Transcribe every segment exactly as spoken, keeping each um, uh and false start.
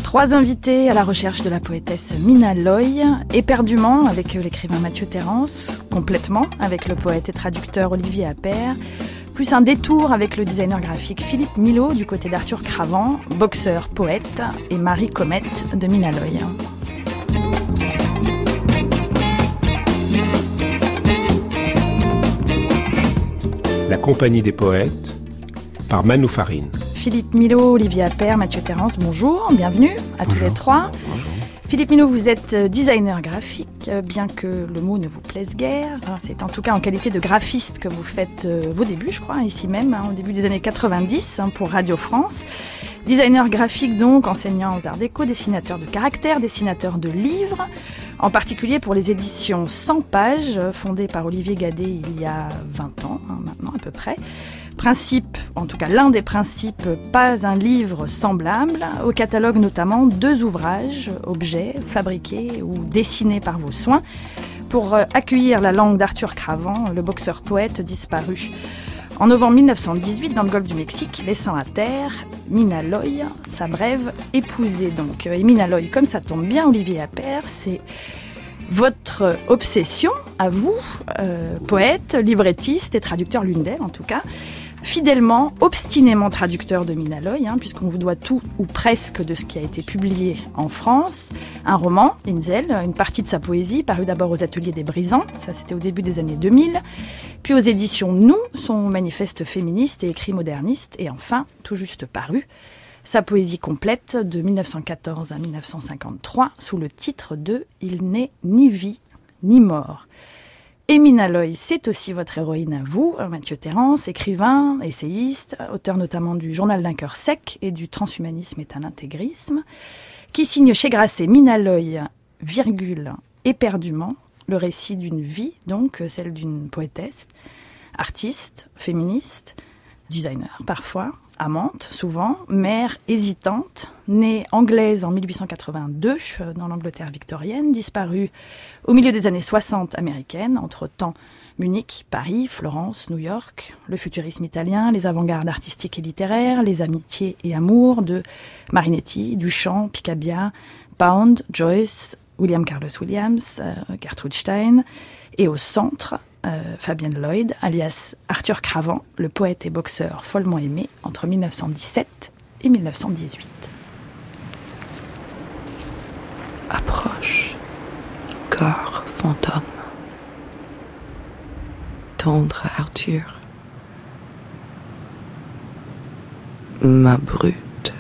Trois invités à la recherche de la poétesse Mina Loy, éperdument avec l'écrivain Mathieu Terrance, complètement avec le poète et traducteur Olivier Appert, plus un détour avec le designer graphique Philippe Milot du côté d'Arthur Cravant, boxeur, poète, et Marie Comette de Mina Loy. La compagnie des poètes, par Manu Farine. Philippe Milot, Olivier Appert, Mathieu Terrance, bonjour, bienvenue à bonjour. tous les trois. Bonjour. Philippe Milot, vous êtes designer graphique, bien que le mot ne vous plaise guère. C'est en tout cas en qualité de graphiste que vous faites vos débuts, je crois, ici même, hein, au début des années quatre-vingt-dix, hein, pour Radio France. Designer graphique donc, enseignant aux arts déco, dessinateur de caractères, dessinateur de livres, en particulier pour les éditions cent pages, fondées par Olivier Gadet il y a vingt ans, hein, maintenant à peu près. Principe, en tout cas l'un des principes, pas un livre semblable, au catalogue notamment deux ouvrages, objets fabriqués ou dessinés par vos soins, pour accueillir la langue d'Arthur Cravant, le boxeur-poète disparu en novembre mille neuf cent dix-huit dans le golfe du Mexique, laissant à terre Mina Loy, sa brève épousée donc. Et Mina Loy, comme ça tombe bien, Olivier Appert, c'est votre obsession à vous, euh, poète, librettiste et traducteur, l'une d'elles en tout cas, fidèlement, obstinément traducteur de Mina Loy, hein, puisqu'on vous doit tout ou presque de ce qui a été publié en France. Un roman, Inzel, une partie de sa poésie, paru d'abord aux Ateliers des Brisants, ça c'était au début des années deux mille, puis aux éditions Nous, son manifeste féministe et écrit moderniste, et enfin, tout juste paru, sa poésie complète de mille neuf cent quatorze à mille neuf cent cinquante-trois, sous le titre de « Il n'est ni vie ni mort ». Et Mina Loy, c'est aussi votre héroïne à vous, Mathieu Terrance, écrivain, essayiste, auteur notamment du Journal d'un cœur sec et du Transhumanisme est un intégrisme, qui signe chez Grasset Mina Loy, virgule, éperdument, le récit d'une vie, donc celle d'une poétesse, artiste, féministe, designer parfois, amante souvent, mère hésitante, née anglaise en mille huit cent quatre-vingt-deux dans l'Angleterre victorienne, disparue au milieu des années soixante américaines, entre-temps Munich, Paris, Florence, New York, le futurisme italien, les avant-gardes artistiques et littéraires, les amitiés et amours de Marinetti, Duchamp, Picabia, Pound, Joyce, William Carlos Williams, euh, Gertrude Stein, et au centre, Euh, Fabienne Lloyd, alias Arthur Cravant, le poète et boxeur follement aimé entre mille neuf cent dix-sept et mille neuf cent dix-huit. Approche, corps fantôme, tendre Arthur, ma brute.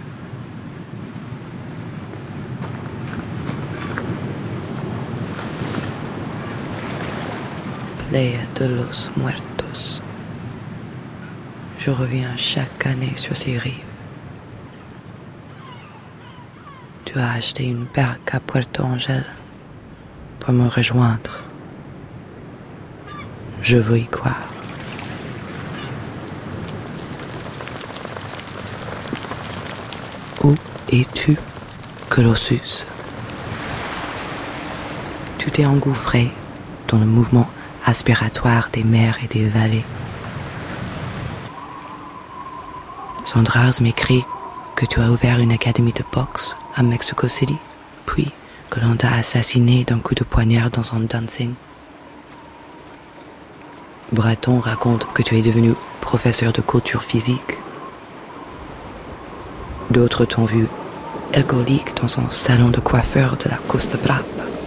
Playa de los Muertos. Je reviens chaque année sur ces rives. Tu as acheté une barque à Puerto Angel pour me rejoindre. Je veux y croire. Où es-tu, Colossus? Tu t'es engouffré dans le mouvement aspiratoire des mers et des vallées. Sandrars m'écrit que tu as ouvert une académie de boxe à Mexico City, puis que l'on t'a assassiné d'un coup de poignard dans un dancing. Breton raconte que tu es devenu professeur de culture physique. D'autres t'ont vu alcoolique dans un salon de coiffeur de la Costa Brava.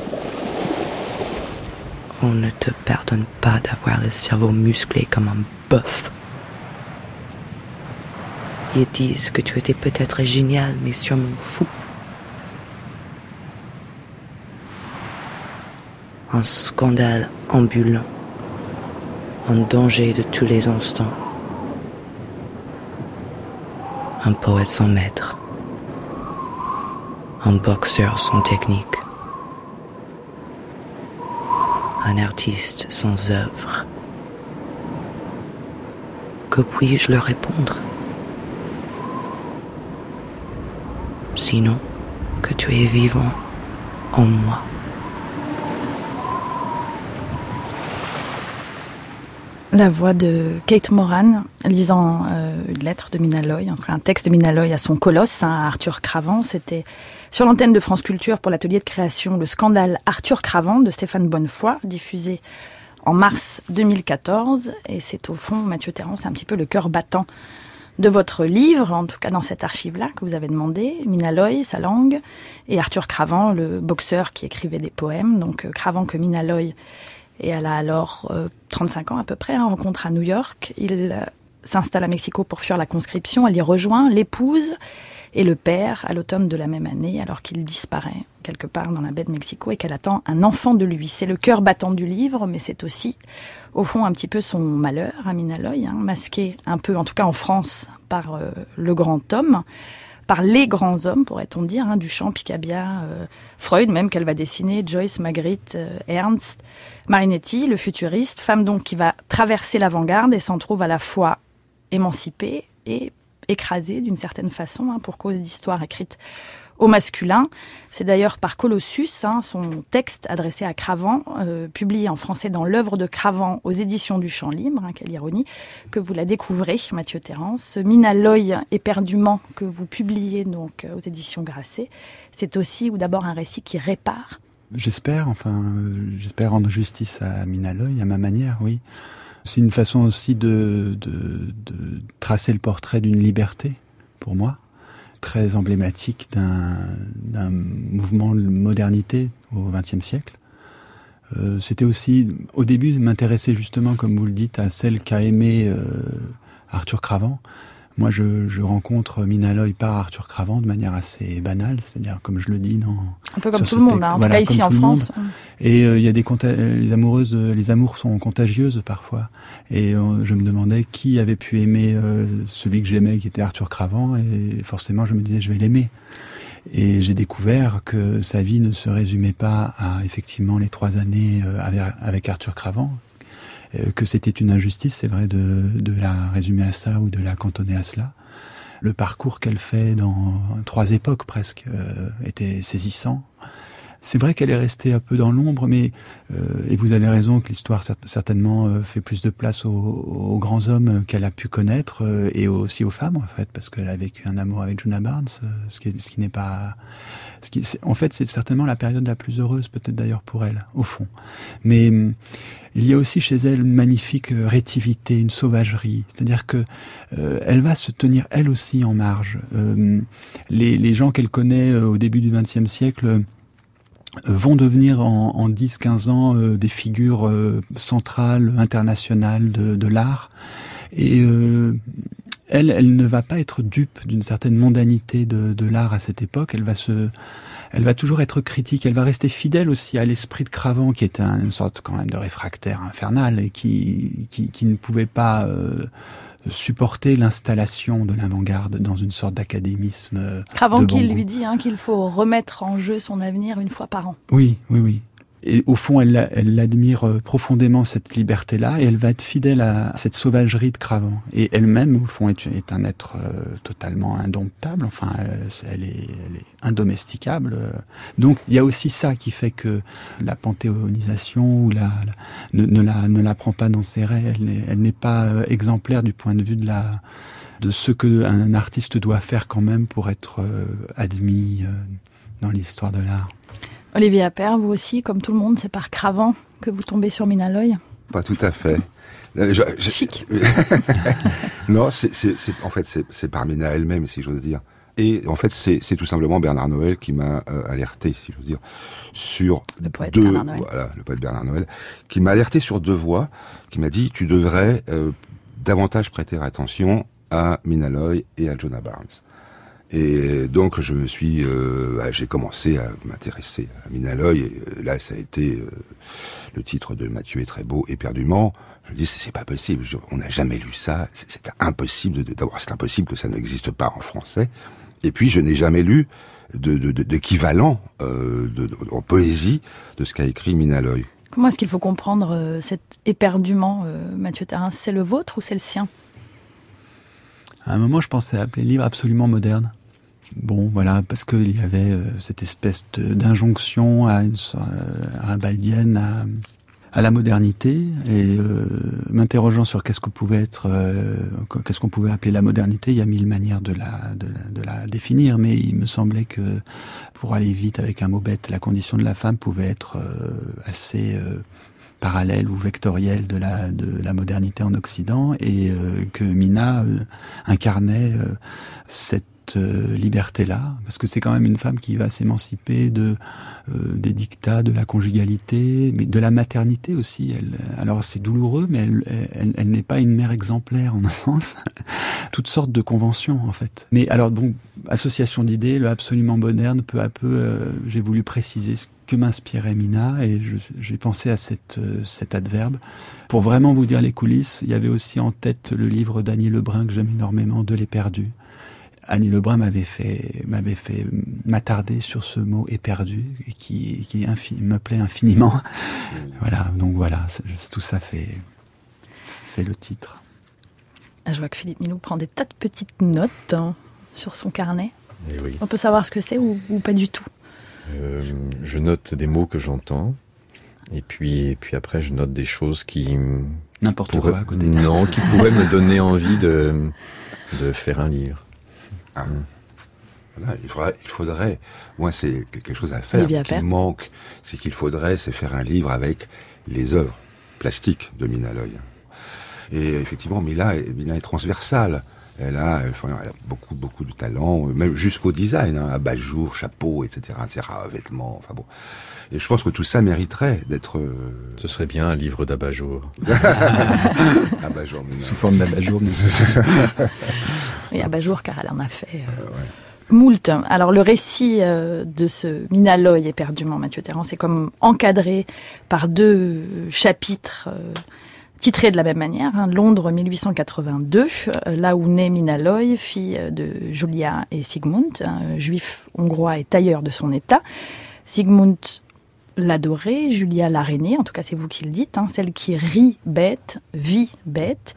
On ne te pardonne pas d'avoir le cerveau musclé comme un bœuf. Ils disent que tu étais peut-être génial, mais sûrement fou. Un scandale ambulant, un danger de tous les instants. Un poète sans maître, un boxeur sans technique. Un artiste sans œuvre. Que puis-je leur répondre? Sinon que tu es vivant en moi. La voix de Kate Moran, lisant euh, une lettre de Mina Loy, enfin un texte de Mina Loy à son colosse, hein, à Arthur Cravant. C'était sur l'antenne de France Culture pour l'atelier de création Le scandale Arthur Cravant de Stéphane Bonnefoy, diffusé en mars deux mille quatorze. Et c'est au fond, Mathieu Théran, c'est un petit peu le cœur battant de votre livre, en tout cas dans cette archive-là que vous avez demandé. Mina Loy, sa langue, et Arthur Cravant, le boxeur qui écrivait des poèmes. Donc euh, Cravant que Mina Loy. Et elle a alors euh, trente-cinq ans à peu près, hein, rencontre à New York. Il euh, s'installe à Mexico pour fuir la conscription. Elle y rejoint, l'épouse et le père à l'automne de la même année, alors qu'il disparaît quelque part dans la baie de Mexico et qu'elle attend un enfant de lui. C'est le cœur battant du livre, mais c'est aussi, au fond, un petit peu son malheur, à Mina Loy, hein, masqué un peu, en tout cas en France, par euh, le grand homme, par les grands hommes, pourrait-on dire, hein, Duchamp, Picabia, euh, Freud, même qu'elle va dessiner, Joyce, Magritte, euh, Ernst, Marinetti, le futuriste, femme donc qui va traverser l'avant-garde et s'en trouve à la fois émancipée et écrasée d'une certaine façon, hein, pour cause d'histoire écrite au masculin. C'est d'ailleurs par Colossus, hein, son texte adressé à Cravant, euh, publié en français dans l'œuvre de Cravant aux éditions du Champ Libre, hein, quelle ironie, que vous la découvrez, Mathieu Théran. Ce Mina Loy éperdument que vous publiez donc aux éditions Grasset, c'est aussi ou d'abord un récit qui répare. J'espère, enfin, euh, j'espère rendre justice à Mina Loy, à ma manière, oui. C'est une façon aussi de, de, de tracer le portrait d'une liberté, pour moi, très emblématique d'un, d'un mouvement de modernité au vingtième siècle. Euh, c'était aussi, au début, m'intéresser justement, comme vous le dites, à celle qu'a aimé euh, Arthur Cravant. Moi, je, je rencontre Mina Loy par Arthur Cravant de manière assez banale, c'est-à-dire comme je le dis dans... Un peu comme tout le monde, hein, en voilà, tout cas ici en France. Et il euh, y a des conta- les amoureuses, les amours sont contagieuses parfois. Et euh, je me demandais qui avait pu aimer euh, celui que j'aimais, qui était Arthur Cravant, et forcément je me disais je vais l'aimer. Et j'ai découvert que sa vie ne se résumait pas à effectivement les trois années euh, avec, avec Arthur Cravant, euh, que c'était une injustice, c'est vrai, de, de la résumer à ça ou de la cantonner à cela. Le parcours qu'elle fait dans trois époques presque euh, était saisissant. C'est vrai qu'elle est restée un peu dans l'ombre, mais euh, et vous avez raison que l'histoire certainement euh, fait plus de place aux, aux grands hommes qu'elle a pu connaître euh, et aussi aux femmes en fait, parce qu'elle a vécu un amour avec Djuna Barnes, euh, ce qui, est, ce qui n'est pas, ce qui, c'est, en fait, c'est certainement la période la plus heureuse, peut-être d'ailleurs pour elle, au fond. Mais euh, il y a aussi chez elle une magnifique rétivité, une sauvagerie, c'est-à-dire que euh, elle va se tenir elle aussi en marge. Euh, les, les gens qu'elle connaît euh, au début du vingtième siècle euh, vont devenir en, en dix à quinze ans euh, des figures euh, centrales, internationales de, de l'art. Et euh, elle, elle ne va pas être dupe d'une certaine mondanité de, de l'art à cette époque. Elle va se, elle va toujours être critique. Elle va rester fidèle aussi à l'esprit de Cravant, qui était une sorte quand même de réfractaire infernal et qui, qui, qui ne pouvait pas euh, supporter l'installation de l'avant-garde dans une sorte d'académisme. Cravant de qui bon lui goût. dit hein, qu'il faut remettre en jeu son avenir une fois par an. Oui, oui, oui. Et au fond, elle, elle admire profondément cette liberté-là et elle va être fidèle à cette sauvagerie de Cravant. Et elle-même, au fond, est, est un être euh, totalement indomptable. Enfin, euh, elle, est, elle est indomesticable. Donc, il y a aussi ça qui fait que la panthéonisation ou la, la, ne, ne, la, ne la prend pas dans ses raies. Elle n'est, elle n'est pas euh, exemplaire du point de vue de la de ce qu'un artiste doit faire quand même pour être euh, admis euh, dans l'histoire de l'art. Olivier Appert, vous aussi, comme tout le monde, c'est par Cravant que vous tombez sur Mina Loy. Pas tout à fait. Je, je, Chic. non, c'est, c'est, c'est, en fait, c'est, c'est par Mina elle-même, si j'ose dire. Et en fait, c'est, c'est tout simplement Bernard Noël qui m'a euh, alerté, si j'ose dire, sur le poète deux. Bernard Noël. Voilà, le poète Bernard Noël, qui m'a alerté sur deux voies, qui m'a dit tu devrais euh, davantage prêter attention à Mina Loy et à Djuna Barnes. Et donc je me suis, euh, j'ai commencé à m'intéresser à Mina Loy. Et là, ça a été euh, le titre de Mathieu est très beau, éperdument. Je me dis c'est, c'est pas possible. Je, on n'a jamais lu ça. C'est, c'est impossible. De, d'abord, c'est impossible que ça n'existe pas en français. Et puis, je n'ai jamais lu de, de, de, d'équivalent euh, de, de, en poésie de ce qu'a écrit Mina Loy. Comment est-ce qu'il faut comprendre euh, cet éperdument, euh, Mathieu Théran ? C'est le vôtre ou c'est le sien ? À un moment, je pensais appeler le livre absolument moderne. Bon, voilà, parce qu'il y avait euh, cette espèce de, d'injonction à une euh, rimbaldienne à, à la modernité et euh, m'interrogeant sur qu'est-ce qu'on pouvait être, euh, qu'est-ce qu'on pouvait appeler la modernité. Il y a mille manières de la, de, la, de la définir, mais il me semblait que, pour aller vite avec un mot bête, la condition de la femme pouvait être euh, assez euh, parallèle ou vectorielle de la, de la modernité en Occident, et euh, que Mina euh, incarnait euh, cette Euh, liberté-là, parce que c'est quand même une femme qui va s'émanciper de euh, des dictats de la conjugalité, mais de la maternité aussi. Elle, alors c'est douloureux, mais elle, elle, elle n'est pas une mère exemplaire en un sens. Toutes sortes de conventions en fait. Mais alors bon, association d'idées, le absolument moderne, peu à peu, euh, j'ai voulu préciser ce que m'inspirait Mina, et je, j'ai pensé à cette, euh, cet adverbe. Pour vraiment vous dire les coulisses, il y avait aussi en tête le livre d'Annie Lebrun que j'aime énormément, De l'éperdu. Annie Lebrun m'avait fait, m'avait fait m'attarder sur ce mot éperdu, et qui, qui infini, me plaît infiniment. Voilà, donc voilà, tout ça fait, fait le titre. Je vois que Philippe Milou prend des tas de petites notes hein, sur son carnet. Et oui. On peut savoir ce que c'est ou, ou pas du tout? euh, Je note des mots que j'entends, et puis, et puis après je note des choses qui... N'importe pourraient, quoi à côté. Non, qui pourraient me donner envie de, de faire un livre. Ah. Voilà, il faudrait, il faudrait, moi c'est quelque chose à faire, mais qui me manque, c'est qu'il faudrait, c'est faire un livre avec les œuvres plastiques de Mina Loy. Et effectivement, Mina, Mina est transversale. Elle a, elle a beaucoup, beaucoup de talent, même jusqu'au design, hein, abat-jour, chapeau, et cetera, et cetera, vêtements, enfin bon. Et je pense que tout ça mériterait d'être... Euh... Ce serait bien un livre d'abat-jour. Abat-jour, Mina. Sous forme d'abat-jour. Oui, abat-jour, car elle en a fait euh, euh, ouais. moult. Alors, le récit euh, de ce Mina Loy éperdument, Mathieu Théran, c'est comme encadré par deux chapitres euh, titrés de la même manière. Hein, Londres mille huit cent quatre-vingt-deux, euh, là où naît Mina Loy, fille de Julia et Sigmund, un juif hongrois et tailleur de son état. Sigmund l'adorait, Julia l'arénée, en tout cas c'est vous qui le dites, hein, celle qui rit bête, vit bête.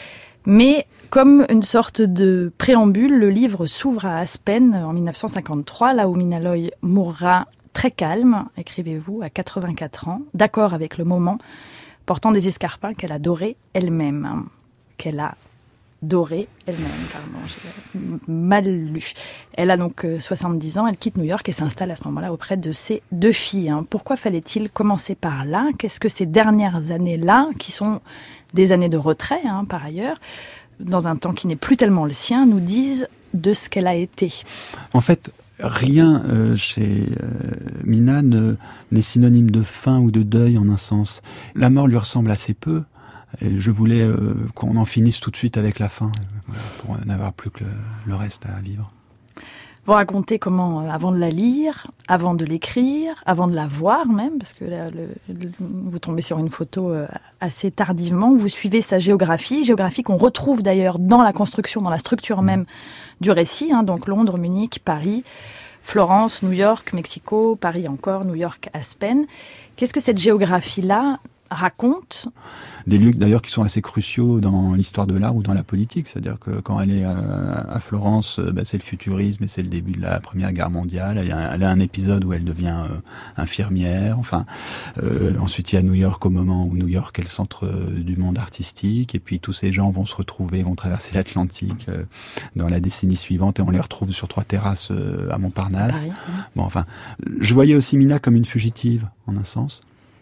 Mais comme une sorte de préambule, le livre s'ouvre à Aspen en dix-neuf cent cinquante-trois, là où Mina Loy mourra très calme, écrivez-vous, à quatre-vingt-quatre ans, d'accord avec le moment, portant des escarpins qu'elle a dorés elle-même, hein, qu'elle a dorés elle-même, pardon, j'ai mal lu. Elle a donc soixante-dix ans, elle quitte New York et s'installe à ce moment-là auprès de ses deux filles. Hein. Pourquoi fallait-il commencer par là? Qu'est-ce que ces dernières années-là, qui sont des années de retrait, hein, par ailleurs, dans un temps qui n'est plus tellement le sien, nous disent de ce qu'elle a été? En fait, rien euh, chez euh, Mina ne, n'est synonyme de fin ou de deuil en un sens. La mort lui ressemble assez peu. Et je voulais euh, qu'on en finisse tout de suite avec la fin, euh, pour n'avoir plus que le, le reste à vivre. Vous racontez comment, euh, avant de la lire, avant de l'écrire, avant de la voir même, parce que là, le, le, vous tombez sur une photo euh, assez tardivement, vous suivez sa géographie, géographie qu'on retrouve d'ailleurs dans la construction, dans la structure même du récit, hein, donc Londres, Munich, Paris, Florence, New York, Mexico, Paris encore, New York, Aspen. Qu'est-ce que cette géographie-là raconte? Des lieux d'ailleurs qui sont assez cruciaux dans l'histoire de l'art ou dans la politique, c'est-à-dire que quand elle est à, à Florence, bah, c'est le futurisme et c'est le début de la Première Guerre mondiale. Elle a, elle a un épisode où elle devient euh, infirmière. Enfin, euh, ensuite il y a New York au moment où New York est le centre du monde artistique, et puis tous ces gens vont se retrouver, vont traverser l'Atlantique euh, dans la décennie suivante, et on les retrouve sur trois terrasses euh, à Montparnasse. Paris, oui. Bon, enfin, je voyais aussi Mina comme une fugitive en un sens.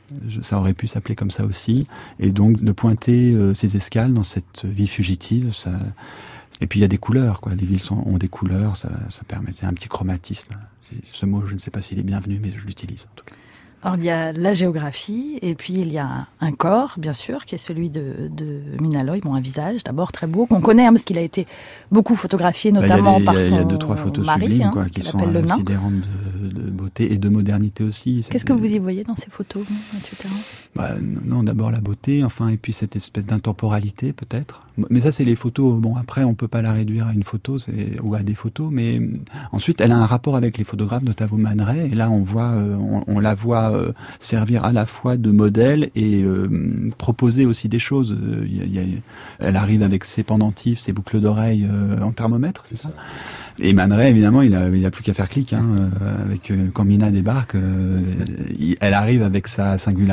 Ça aurait pu s'appeler comme ça aussi, et donc de pointer euh, ces escales dans cette vie fugitive, ça... et puis il y a des couleurs, quoi. Les villes sont, ont des couleurs, ça, ça permet, c'est un petit chromatisme. Ce mot, je ne sais pas s'il est bienvenu, mais je l'utilise en tout cas. Alors il y a la géographie, et puis il y a un corps, bien sûr, qui est celui de, de Mina Loy, bon, un visage d'abord très beau, qu'on connaît, hein, parce qu'il a été beaucoup photographié, notamment bah, par son mari. Il y a deux, trois photos mari, sublimes, hein, quoi, qui sont sidérantes de, de beauté et de modernité aussi. Qu'est-ce que vous y voyez dans ces photos, Mathieu Théran? Bah, non, d'abord la beauté, enfin, et puis cette espèce d'intemporalité, peut-être. Mais ça, c'est les photos. Bon, après, on peut pas la réduire à une photo, c'est, ou à des photos, mais ensuite, elle a un rapport avec les photographes, notamment Man Ray, et là, on voit, euh, on, on la voit euh, servir à la fois de modèle et euh, proposer aussi des choses. Euh, y a, y a, elle arrive avec ses pendentifs, ses boucles d'oreilles euh, en thermomètre, c'est ça? Et Man Ray, évidemment, il a, il a plus qu'à faire clic, hein, euh, avec, euh, quand Mina débarque, euh, il, elle arrive avec sa singularité,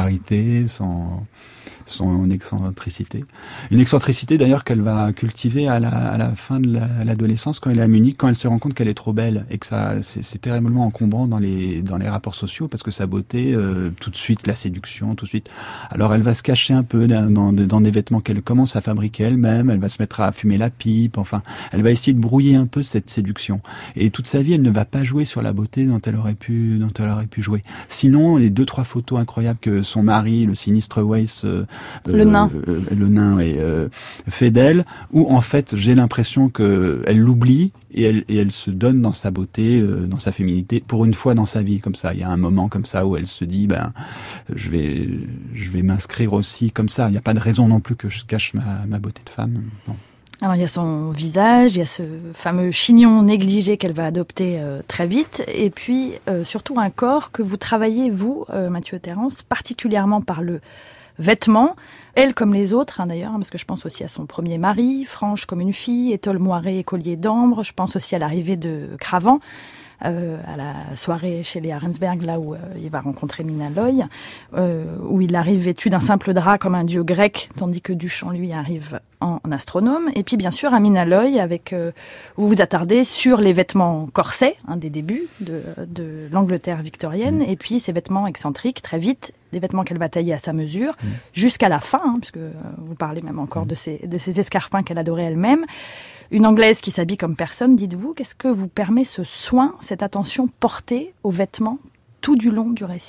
personnalité, son, son excentricité. Une excentricité d'ailleurs qu'elle va cultiver à la, à la fin de la, à l'adolescence, quand elle est à Munich, quand elle se rend compte qu'elle est trop belle et que ça, c'est, c'est terriblement encombrant dans les, dans les rapports sociaux, parce que sa beauté, euh, tout de suite la séduction, tout de suite. Alors elle va se cacher un peu dans, dans, dans des vêtements qu'elle commence à fabriquer elle-même, elle va se mettre à fumer la pipe, enfin, elle va essayer de brouiller un peu cette séduction. Et toute sa vie, elle ne va pas jouer sur la beauté dont elle aurait pu, dont elle aurait pu jouer. Sinon, les deux, trois photos incroyables que son mari, le sinistre Weiss, euh, le nain, euh, le nain est, euh, fait d'elle, où en fait, j'ai l'impression que elle l'oublie et elle, et elle se donne dans sa beauté, euh, dans sa féminité, pour une fois dans sa vie, comme ça. Il y a un moment comme ça où elle se dit, ben, je vais, je vais m'inscrire aussi comme ça. Il n'y a pas de raison non plus que je cache ma, ma beauté de femme. Non. Alors il y a son visage, il y a ce fameux chignon négligé qu'elle va adopter euh, très vite, et puis euh, surtout un corps que vous travaillez, vous, euh, Mathieu Terrance, particulièrement par le vêtement. Elle comme les autres, hein, d'ailleurs, parce que je pense aussi à son premier mari, franche comme une fille, étole moirée et collier d'ambre. Je pense aussi à l'arrivée de Cravant, euh, à la soirée chez les Arensberg, là où euh, il va rencontrer Mina Loy, euh, où il arrive vêtu d'un simple drap comme un dieu grec, tandis que Duchamp, lui, arrive en astronome. Et puis, bien sûr, à Mina Loy, avec, euh, vous vous attardez sur les vêtements corsets, hein, des débuts de, de l'Angleterre victorienne, et puis ces vêtements excentriques, très vite, des vêtements qu'elle va tailler à sa mesure, mmh. jusqu'à la fin, hein, puisque euh, vous parlez même encore mmh. de, ces, de ces escarpins qu'elle adorait elle-même. Une Anglaise qui s'habille comme personne, dites-vous, qu'est-ce que vous permet ce soin, cette attention portée aux vêtements tout du long du récit ?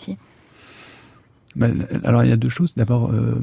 Ben, alors il y a deux choses. D'abord, euh,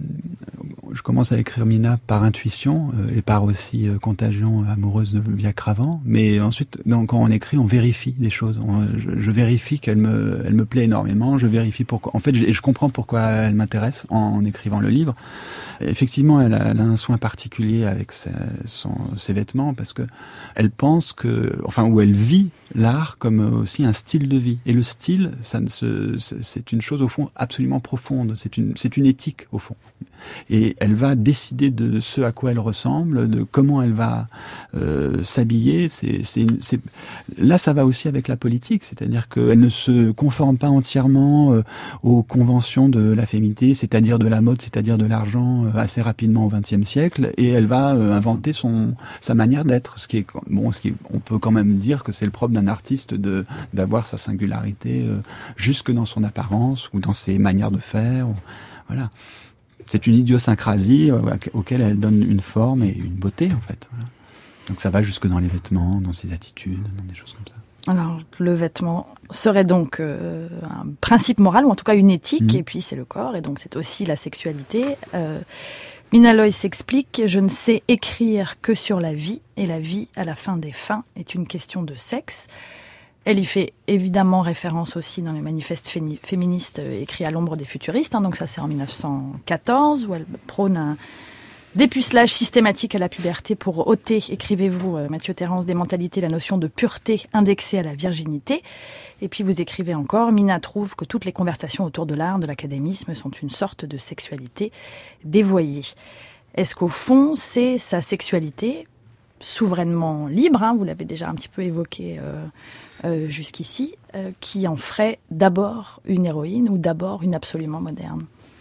je commence à écrire Mina par intuition euh, et par aussi euh, contagion amoureuse via Cravant. Mais ensuite, donc, quand on écrit, on vérifie des choses. On, je, je vérifie qu'elle me, elle me plaît énormément. Je vérifie pourquoi. En fait, je, je comprends pourquoi elle m'intéresse en, en écrivant le livre. Et effectivement, elle a, elle a un soin particulier avec ses, son, ses vêtements parce que elle pense que, enfin, où elle vit l'art comme aussi un style de vie. Et le style, ça ne se, c'est une chose au fond absolument profonde. C'est une, c'est une éthique au fond. Et elle va décider de ce à quoi elle ressemble, de comment elle va euh, s'habiller. C'est, c'est, c'est... Là, ça va aussi avec la politique, c'est-à-dire qu'elle ne se conforme pas entièrement euh, aux conventions de la féminité, c'est-à-dire de la mode, c'est-à-dire de l'argent, euh, assez rapidement au vingtième siècle, et elle va euh, inventer son sa manière d'être. Ce qui est bon, ce qui est, on peut quand même dire que c'est le propre d'un artiste de d'avoir sa singularité euh, jusque dans son apparence ou dans ses manières de faire. Ou, voilà. C'est une idiosyncrasie euh, auquel elle donne une forme et une beauté, en fait. Voilà. Donc ça va jusque dans les vêtements, dans ses attitudes, dans des choses comme ça. Alors, le vêtement serait donc euh, un principe moral, ou en tout cas une éthique, mmh. et puis c'est le corps, et donc c'est aussi la sexualité. Euh, Mina Loy s'explique « Je ne sais écrire que sur la vie, et la vie, à la fin des fins, est une question de sexe ». Elle y fait évidemment référence aussi dans les manifestes féni- féministes euh, écrits à l'ombre des futuristes, hein, donc ça c'est en dix-neuf cent quatorze, où elle prône un dépucelage systématique à la puberté pour ôter, écrivez-vous euh, Mathieu Terrance, des mentalités, la notion de pureté indexée à la virginité. Et puis vous écrivez encore, Mina trouve que toutes les conversations autour de l'art, de l'académisme sont une sorte de sexualité dévoyée. Est-ce qu'au fond c'est sa sexualité souverainement libre, hein, vous l'avez déjà un petit peu évoqué euh, euh, jusqu'ici, euh, qui en ferait d'abord une héroïne ou d'abord une absolument moderne ?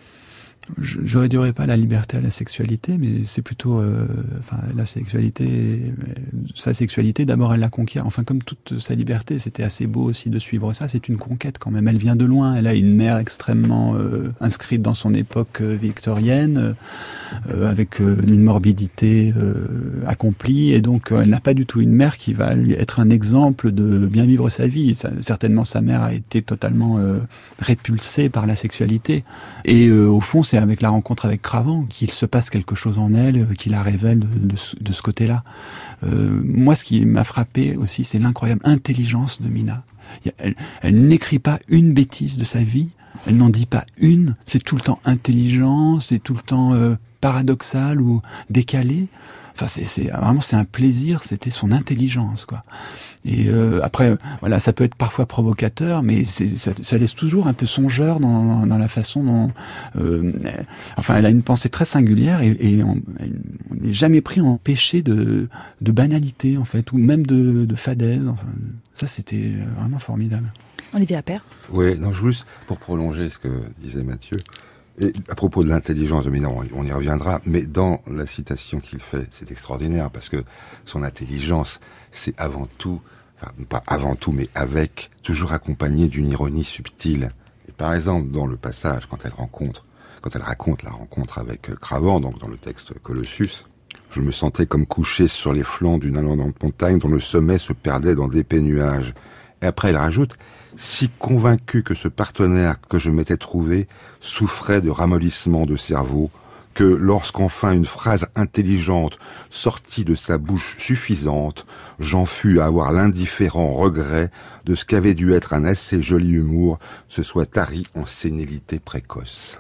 Je, je réduirais pas la liberté à la sexualité, mais c'est plutôt, euh, enfin, la sexualité, euh, sa sexualité, d'abord elle la conquiert. Enfin, comme toute sa liberté, c'était assez beau aussi de suivre ça. C'est une conquête quand même. Elle vient de loin. Elle a une mère extrêmement euh, inscrite dans son époque euh, victorienne, euh, avec euh, une morbidité euh, accomplie, et donc euh, elle n'a pas du tout une mère qui va lui être un exemple de bien vivre sa vie. Ça, certainement, sa mère a été totalement euh, répulsée par la sexualité, et euh, au fond, c'est avec la rencontre avec Cravant qu'il se passe quelque chose en elle, qui la révèle de, de, de ce côté-là. Euh, moi, ce qui m'a frappé aussi, c'est l'incroyable intelligence de Mina. Elle, elle n'écrit pas une bêtise de sa vie, elle n'en dit pas une, c'est tout le temps intelligent, c'est tout le temps euh, paradoxal ou décalé. Enfin, c'est, c'est vraiment c'est un plaisir. C'était son intelligence, quoi. Et euh, après, voilà, ça peut être parfois provocateur, mais c'est, ça, ça laisse toujours un peu songeur dans, dans la façon dont. Euh, enfin, elle a une pensée très singulière et, et on n'est jamais pris en péché de, de banalité, en fait, ou même de, de fadaise. Enfin, ça, c'était vraiment formidable. Olivier Appert. Oui, non, juste pour prolonger ce que disait Mathieu. Et à propos de l'intelligence de Minaloy, on y reviendra, mais dans la citation qu'il fait, c'est extraordinaire parce que son intelligence, c'est avant tout, enfin pas avant tout, mais avec, toujours accompagné d'une ironie subtile. Et par exemple, dans le passage, quand elle rencontre, quand elle raconte la rencontre avec Cravant, donc dans le texte Colossus, je me sentais comme couché sur les flancs d'une allant montagne dont le sommet se perdait dans d'épais nuages. Et après, elle rajoute, si convaincu que ce partenaire que je m'étais trouvé souffrait de ramollissement de cerveau, que lorsqu'enfin une phrase intelligente sortit de sa bouche suffisante, j'en fus à avoir l'indifférent regret de ce qu'avait dû être un assez joli humour, se soit tari en sénilité précoce.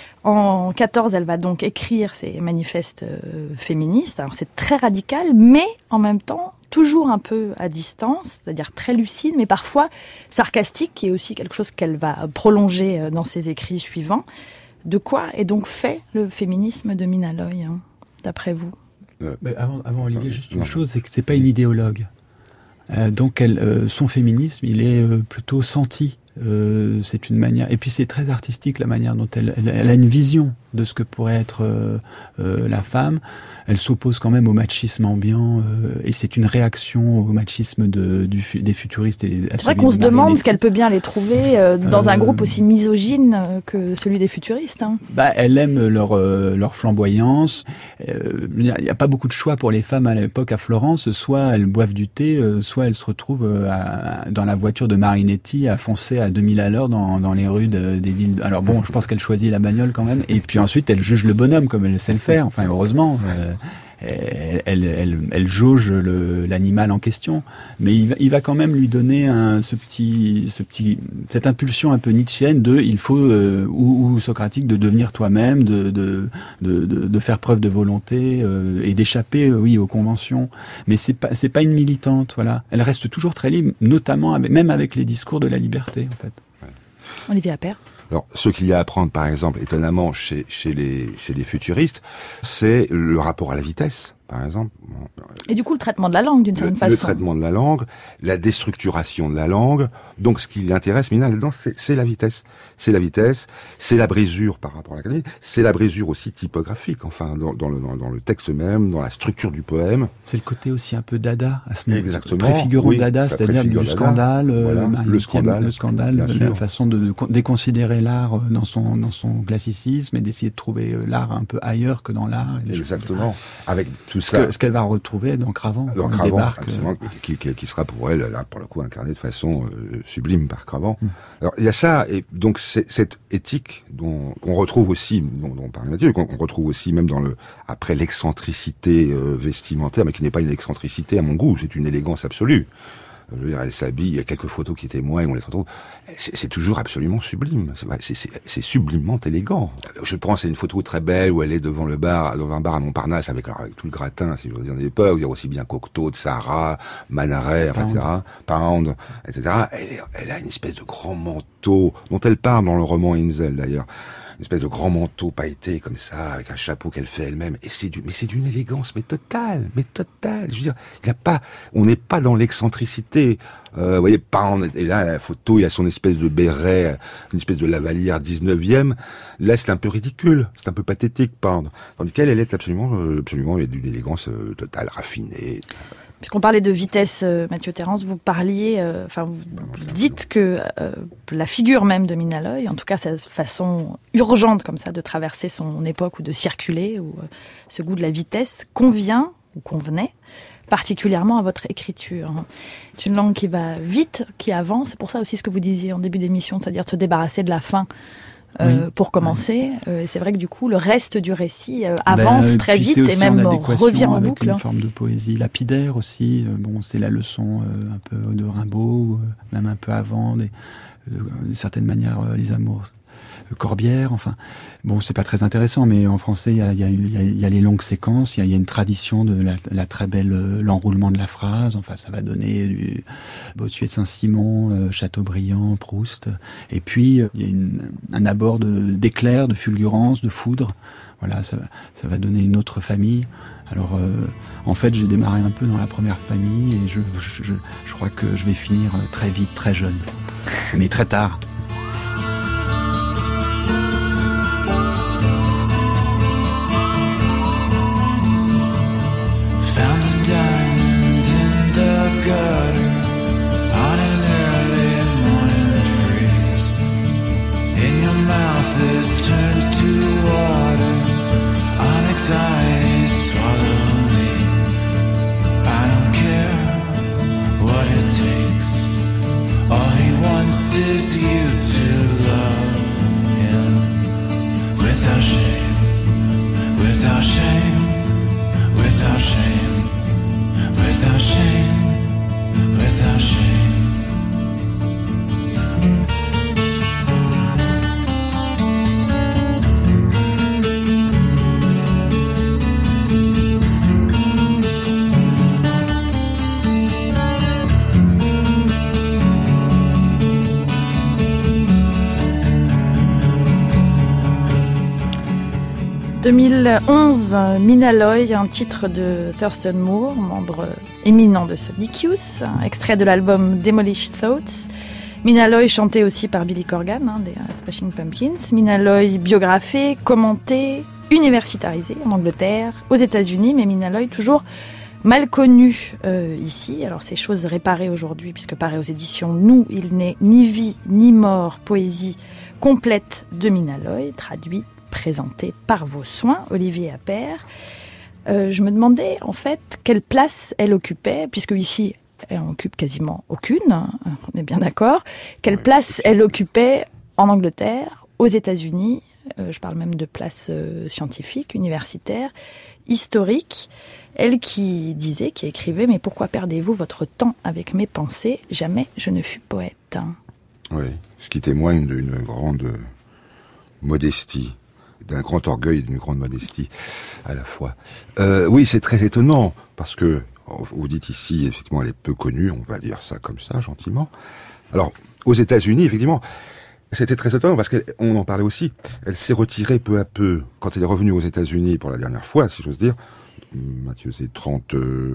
En quatorze, elle va donc écrire ses manifestes euh, féministes. Alors c'est très radical, mais en même temps toujours un peu à distance, c'est-à-dire très lucide, mais parfois sarcastique, qui est aussi quelque chose qu'elle va prolonger dans ses écrits suivants. De quoi est donc fait le féminisme de Minaloy, hein, d'après vous ? euh, mais avant, avant Olivier, juste une chose, c'est que c'est pas une idéologue. Euh, donc elle, euh, son féminisme, il est euh, plutôt senti. Euh, c'est une manière, et puis c'est très artistique la manière dont elle, elle, elle a une vision de ce que pourrait être euh, euh, la femme. Elle s'oppose quand même au machisme ambiant, euh, et c'est une réaction au machisme de, du, des futuristes. Et c'est vrai qu'on se demande ce qu'elle peut bien les trouver euh, dans euh, un groupe aussi misogyne que celui des futuristes. Hein. Bah, elle aime leur, euh, leur flamboyance. Il euh, n'y a pas beaucoup de choix pour les femmes à l'époque à Florence. Soit elles boivent du thé, euh, soit elles se retrouvent euh, à, dans la voiture de Marinetti à foncer à deux mille à l'heure dans, dans les rues de, des villes. Alors bon, je pense qu'elle choisit la bagnole quand même. Et puis ensuite, elle juge le bonhomme comme elle sait le faire. Enfin, heureusement. Euh, Elle, elle, elle, elle jauge le, l'animal en question, mais il va, il va quand même lui donner un, ce petit, ce petit, cette impulsion un peu nietzschéenne de, il faut euh, ou, ou socratique de devenir toi-même, de, de, de, de, de faire preuve de volonté euh, et d'échapper, oui, aux conventions. Mais c'est pas, c'est pas une militante, voilà. Elle reste toujours très libre, notamment avec, même avec les discours de la liberté, en fait. Olivier Appert. Alors, ce qu'il y a à apprendre, par exemple, étonnamment, chez, chez, les, chez les futuristes, c'est le rapport à la vitesse, par exemple. Et du coup, le traitement de la langue, d'une certaine le, façon. Le traitement de la langue, la déstructuration de la langue. Donc, ce qui l'intéresse, Mina, là-dedans, c'est, c'est la vitesse. C'est la vitesse, c'est la brisure par rapport à l'académie, c'est la brisure aussi typographique, enfin, dans, dans, le, dans, dans le texte même, dans la structure du poème. C'est le côté aussi un peu dada, à ce moment. Exactement. Préfigurant oui, dada, c'est-à-dire du dada. scandale, Voilà, euh, le scandale, le scandale, la sûr. façon de, de déconsidérer l'art dans son, dans son classicisme et d'essayer de trouver l'art un peu ailleurs que dans l'art. Exactement. Avec tout ce ça. Que, ce qu'elle va retrouver dans Cravant. Dans Cravant, débarque, euh... qui, qui, qui sera pour elle, là, pour le coup, incarné de façon euh, sublime par Cravant. Hum. Alors, il y a ça, et donc, c'est, cette éthique dont, qu'on retrouve aussi, dont, dont on parle Mathieu, qu'on, qu'on retrouve aussi même dans le, après l'excentricité euh, vestimentaire, mais qui n'est pas une excentricité à mon goût, c'est une élégance absolue. Je veux dire, elle s'habille, il y a quelques photos qui témoignent, on les retrouve. C'est, c'est toujours absolument sublime. C'est, c'est, c'est sublimement élégant. Je pense à une photo très belle où elle est devant le bar, devant un bar à Montparnasse avec, alors, avec tout le gratin, si je veux dire, de l'époque. Il y a aussi bien Cocteau, Sarah, Manaret, et cetera. Pound, et cetera. Elle, elle a une espèce de grand manteau dont elle parle dans le roman Inzel, d'ailleurs. Une espèce de grand manteau pailleté comme ça, avec un chapeau qu'elle fait elle-même. Et c'est du, mais c'est d'une élégance, mais totale, mais totale. Je veux dire, il y a pas, on n'est pas dans l'excentricité. Euh, vous voyez, Pound, et là, la photo, il y a son espèce de béret, une espèce de lavalière dix-neuvième. Là, c'est un peu ridicule, c'est un peu pathétique, Pound. Tandis qu'elle, elle est absolument, absolument, il y a d'une élégance euh, totale, raffinée. Puisqu'on parlait de vitesse, euh, Mathieu Terrance, vous parliez, euh, enfin, vous dites que euh, la figure même de Minaloy, en tout cas cette façon urgente comme ça de traverser son époque ou de circuler, ou euh, ce goût de la vitesse, convient ou convenait particulièrement à votre écriture. C'est une langue qui va vite, qui avance. C'est pour ça aussi ce que vous disiez en début d'émission, c'est-à-dire de se débarrasser de la fin. Euh, oui. Pour commencer, euh, c'est vrai que du coup le reste du récit euh, avance ben, très vite et même revient en boucle. Une forme de poésie lapidaire aussi. Euh, bon, c'est la leçon euh, un peu de Rimbaud, euh, même un peu avant, des, de, d'une certaine manière euh, les amours. Corbière, enfin, bon, c'est pas très intéressant, mais en français, il y a, y, a, y, a, y a les longues séquences, il y, y a une tradition de la, la très belle, euh, l'enroulement de la phrase, enfin, ça va donner du Bossuet de Saint-Simon, euh, Chateaubriand, Proust, et puis, il euh, y a une, un abord de, d'éclair, de fulgurance, de foudre, voilà, ça, ça va donner une autre famille. Alors, euh, en fait, j'ai démarré un peu dans la première famille, et je, je, je, je crois que je vais finir très vite, très jeune, mais très tard. deux mille onze, Mina Loy, un titre de Thurston Moore, membre éminent de Sonic Youth, extrait de l'album Demolish Thoughts. Mina Loy chantée aussi par Billy Corgan, hein, des Smashing Pumpkins. Mina Loy biographée, commentée, universitarisée en Angleterre, aux États-Unis, mais Mina Loy toujours mal connue euh, ici. Alors c'est chose réparée aujourd'hui, puisque paraît aux éditions Nous, il n'est ni vie ni mort, poésie complète de Mina Loy, traduit, présenté par vos soins, Olivier Appert. Euh, je me demandais en fait quelle place elle occupait, puisque ici elle en occupe quasiment aucune, hein, on est bien d'accord. Quelle Oui, place elle occupait en Angleterre, aux États-Unis, euh, je parle même de place euh, scientifique, universitaire, historique. Elle qui disait, qui écrivait « Mais pourquoi perdez-vous votre temps avec mes pensées ? Jamais je ne fus poète. » Oui, ce qui témoigne d'une grande modestie, d'un grand orgueil et d'une grande modestie à la fois. Euh, oui, c'est très étonnant, parce que vous dites ici, effectivement, elle est peu connue, on va dire ça comme ça, gentiment. Alors, aux États-Unis, effectivement, c'était très étonnant, parce qu'on en parlait aussi, elle s'est retirée peu à peu, quand elle est revenue aux États-Unis pour la dernière fois, si j'ose dire. Mathieu, c'est trente...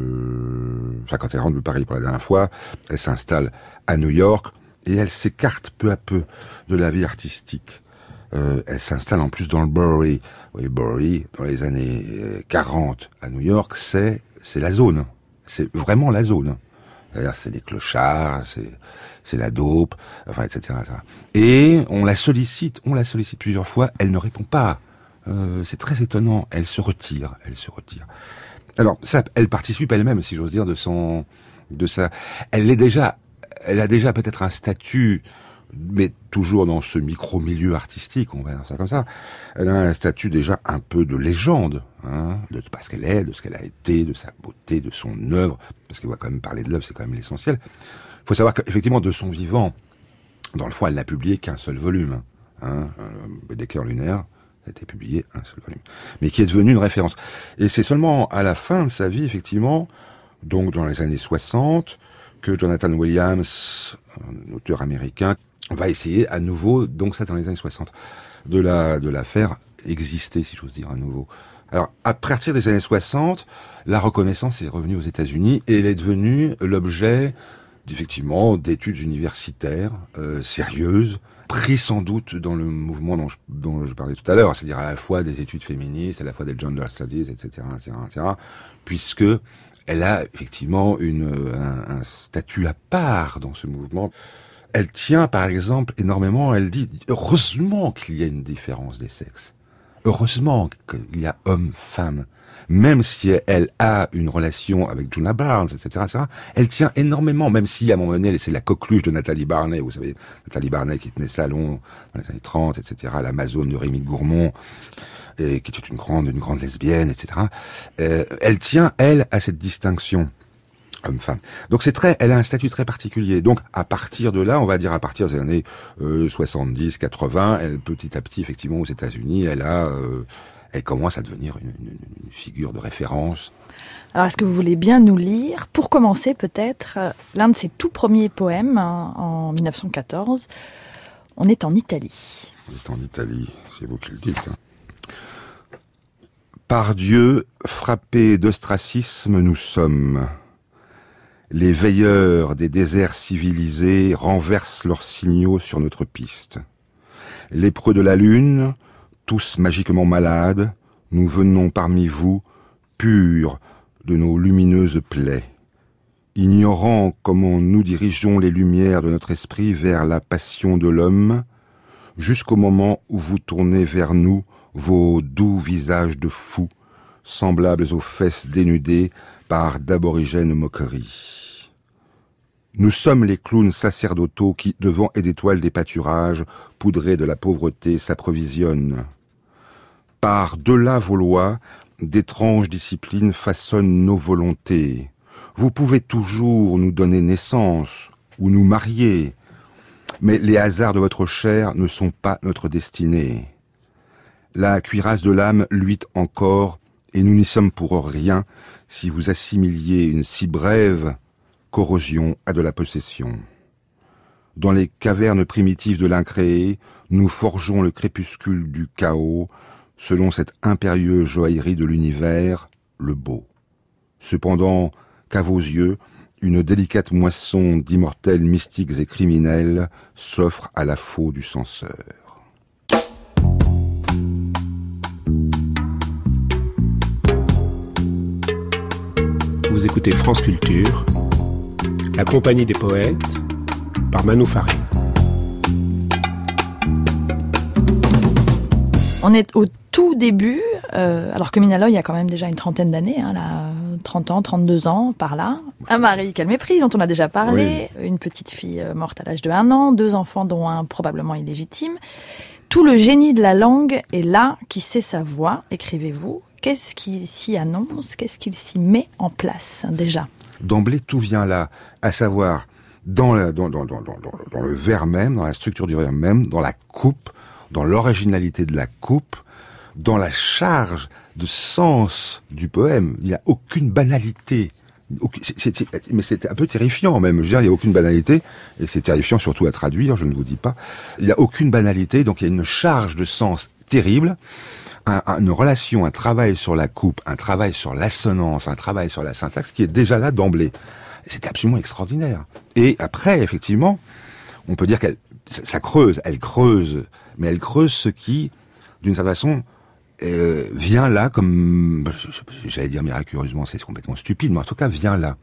Euh... Enfin, quand elle rentre de Paris pour la dernière fois, elle s'installe à New York, et elle s'écarte peu à peu de la vie artistique. Euh, elle s'installe en plus dans le Bowery. Oui, Bowery, dans les années quarante à New York, c'est c'est la zone. C'est vraiment la zone. C'est-à-dire, c'est les clochards, c'est c'est la dope, enfin, et cetera, et cetera. Et on la sollicite, on la sollicite plusieurs fois, elle ne répond pas. Euh, c'est très étonnant. Elle se retire, elle se retire. Alors, ça, elle participe elle-même, si j'ose dire, de son, de sa. Elle est déjà, elle a déjà peut-être un statut, mais toujours dans ce micro-milieu artistique, on va dire ça comme ça. Elle a un statut déjà un peu de légende, hein, de parce qu'elle est, de ce qu'elle a été, de sa beauté, de son œuvre, parce qu'elle va quand même parler de l'œuvre, c'est quand même l'essentiel. Il faut savoir qu'effectivement, de son vivant, dans le fond, elle n'a publié qu'un seul volume, hein, Baedeker lunaire. A été publié un seul volume, mais qui est devenu une référence. Et c'est seulement à la fin de sa vie, effectivement, donc dans les années soixante, que Jonathan Williams, un auteur américain, va essayer à nouveau, donc ça dans les années soixante, de la, de la faire exister, si j'ose dire, à nouveau. Alors, à partir des années soixante, la reconnaissance est revenue aux États-Unis et elle est devenue l'objet, effectivement, d'études universitaires euh, sérieuses, pris sans doute dans le mouvement dont je, dont je parlais tout à l'heure, c'est-à-dire à la fois des études féministes, à la fois des gender studies, et cetera, et cetera, et cetera, puisque elle a effectivement une, un, un statut à part dans ce mouvement. Elle tient, par exemple, énormément, elle dit, heureusement qu'il y a une différence des sexes. Heureusement qu'il y a homme-femme. Même si elle a une relation avec Djuna Barnes, et cetera, et cetera, elle tient énormément, même si à un moment donné, c'est la coqueluche de Nathalie Barney, vous savez, Nathalie Barney qui tenait salon dans les années trente, et cetera, l'Amazone de Rémi Gourmont, et qui était une grande, une grande lesbienne, et cetera. Euh, elle tient, elle, à cette distinction homme-femme. Donc c'est très, elle a un statut très particulier. Donc à partir de là, on va dire à partir des années euh, soixante-dix, quatre-vingts, elle, petit à petit, effectivement, aux États-Unis, elle a... Euh, elle commence à devenir une, une, une figure de référence. Alors, est-ce que vous voulez bien nous lire, pour commencer peut-être, l'un de ses tout premiers poèmes, hein, en mille neuf cent quatorze, On est en Italie. On est en Italie, c'est vous qui le dites. Hein. Par Dieu, frappés d'ostracisme, nous sommes. Les veilleurs des déserts civilisés renversent leurs signaux sur notre piste. Lépreux de la lune, tous magiquement malades, nous venons parmi vous, purs de nos lumineuses plaies. Ignorant comment nous dirigeons les lumières de notre esprit vers la passion de l'homme, jusqu'au moment où vous tournez vers nous vos doux visages de fous, semblables aux fesses dénudées par d'aborigènes moqueries. Nous sommes les clowns sacerdotaux qui, devant et d'étoiles des pâturages, poudrés de la pauvreté, s'approvisionnent. Par-delà vos lois, d'étranges disciplines façonnent nos volontés. Vous pouvez toujours nous donner naissance ou nous marier, mais les hasards de votre chair ne sont pas notre destinée. La cuirasse de l'âme luite encore, et nous n'y sommes pour rien si vous assimiliez une si brève corrosion à de la possession. Dans les cavernes primitives de l'incréé, nous forgeons le crépuscule du chaos, selon cette impérieuse joaillerie de l'univers, le beau. Cependant qu'à vos yeux, une délicate moisson d'immortels mystiques et criminels s'offre à la faux du censeur. Vous écoutez France Culture, la compagnie des poètes, par Manu Farid. On est au tout début, euh, alors que Minaloy, il y a quand même déjà une trentaine d'années, hein, là, trente ans, trente-deux ans, par là. Un mari qu'elle méprise, dont on a déjà parlé, oui. Une petite fille morte à l'âge de un an, deux enfants dont un probablement illégitime. Tout le génie de la langue est là, qui sait sa voix, écrivez-vous. Qu'est-ce qu'il s'y annonce? Qu'est-ce qu'il s'y met en place, déjà? D'emblée, tout vient là, à savoir, dans, la, dans, dans, dans, dans, dans le vers même, dans la structure du vers même, dans la coupe, dans l'originalité de la coupe, dans la charge de sens du poème. Il n'y a aucune banalité. C'est, c'est, c'est, mais c'est un peu terrifiant même. Je veux dire, il n'y a aucune banalité, et c'est terrifiant surtout à traduire, je ne vous dis pas. Il n'y a aucune banalité, donc il y a une charge de sens terrible. Un, un, une relation, un travail sur la coupe, un travail sur l'assonance, un travail sur la syntaxe qui est déjà là d'emblée. C'est absolument extraordinaire. Et après, effectivement, on peut dire qu'elle, ça, ça creuse, elle creuse, mais elle creuse ce qui, d'une certaine façon, euh, vient là comme, j'allais dire miraculeusement, c'est complètement stupide, mais en tout cas vient là.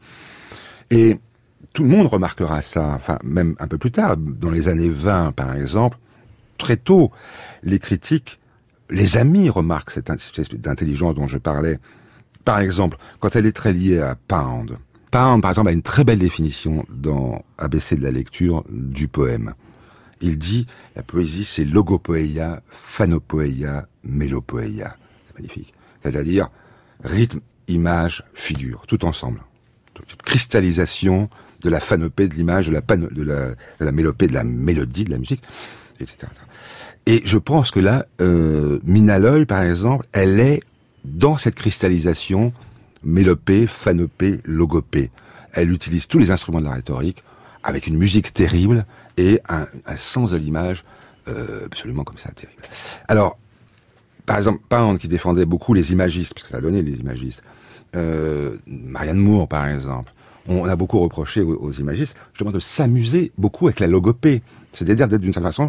Et tout le monde remarquera ça, enfin même un peu plus tard, dans les années vingt par exemple, très tôt, les critiques, les amis remarquent cette espèce d'intelligence dont je parlais. Par exemple, quand elle est très liée à Pound. Pound, par exemple, a une très belle définition dans A B C de la lecture du poème. Il dit, la poésie, c'est logopoeia, phanopoeia, mélopoeia. C'est magnifique. C'est-à-dire, rythme, image, figure, tout ensemble. Toute cristallisation de la phanopée, de l'image, de la, pano, de la, de la mélopée, de la mélodie, de la musique, et cetera. Et je pense que là, euh, Minaloy, par exemple, elle est dans cette cristallisation mélopée, phanopée, logopée. Elle utilise tous les instruments de la rhétorique avec une musique terrible et un, un sens de l'image euh, absolument comme ça, terrible. Alors, par exemple, Pound qui défendait beaucoup les imagistes, parce que ça a donné les imagistes. Euh, Marianne Moore, par exemple. On a beaucoup reproché aux, aux imagistes, justement, de s'amuser beaucoup avec la logopée. C'est-à-dire d'être d'une certaine façon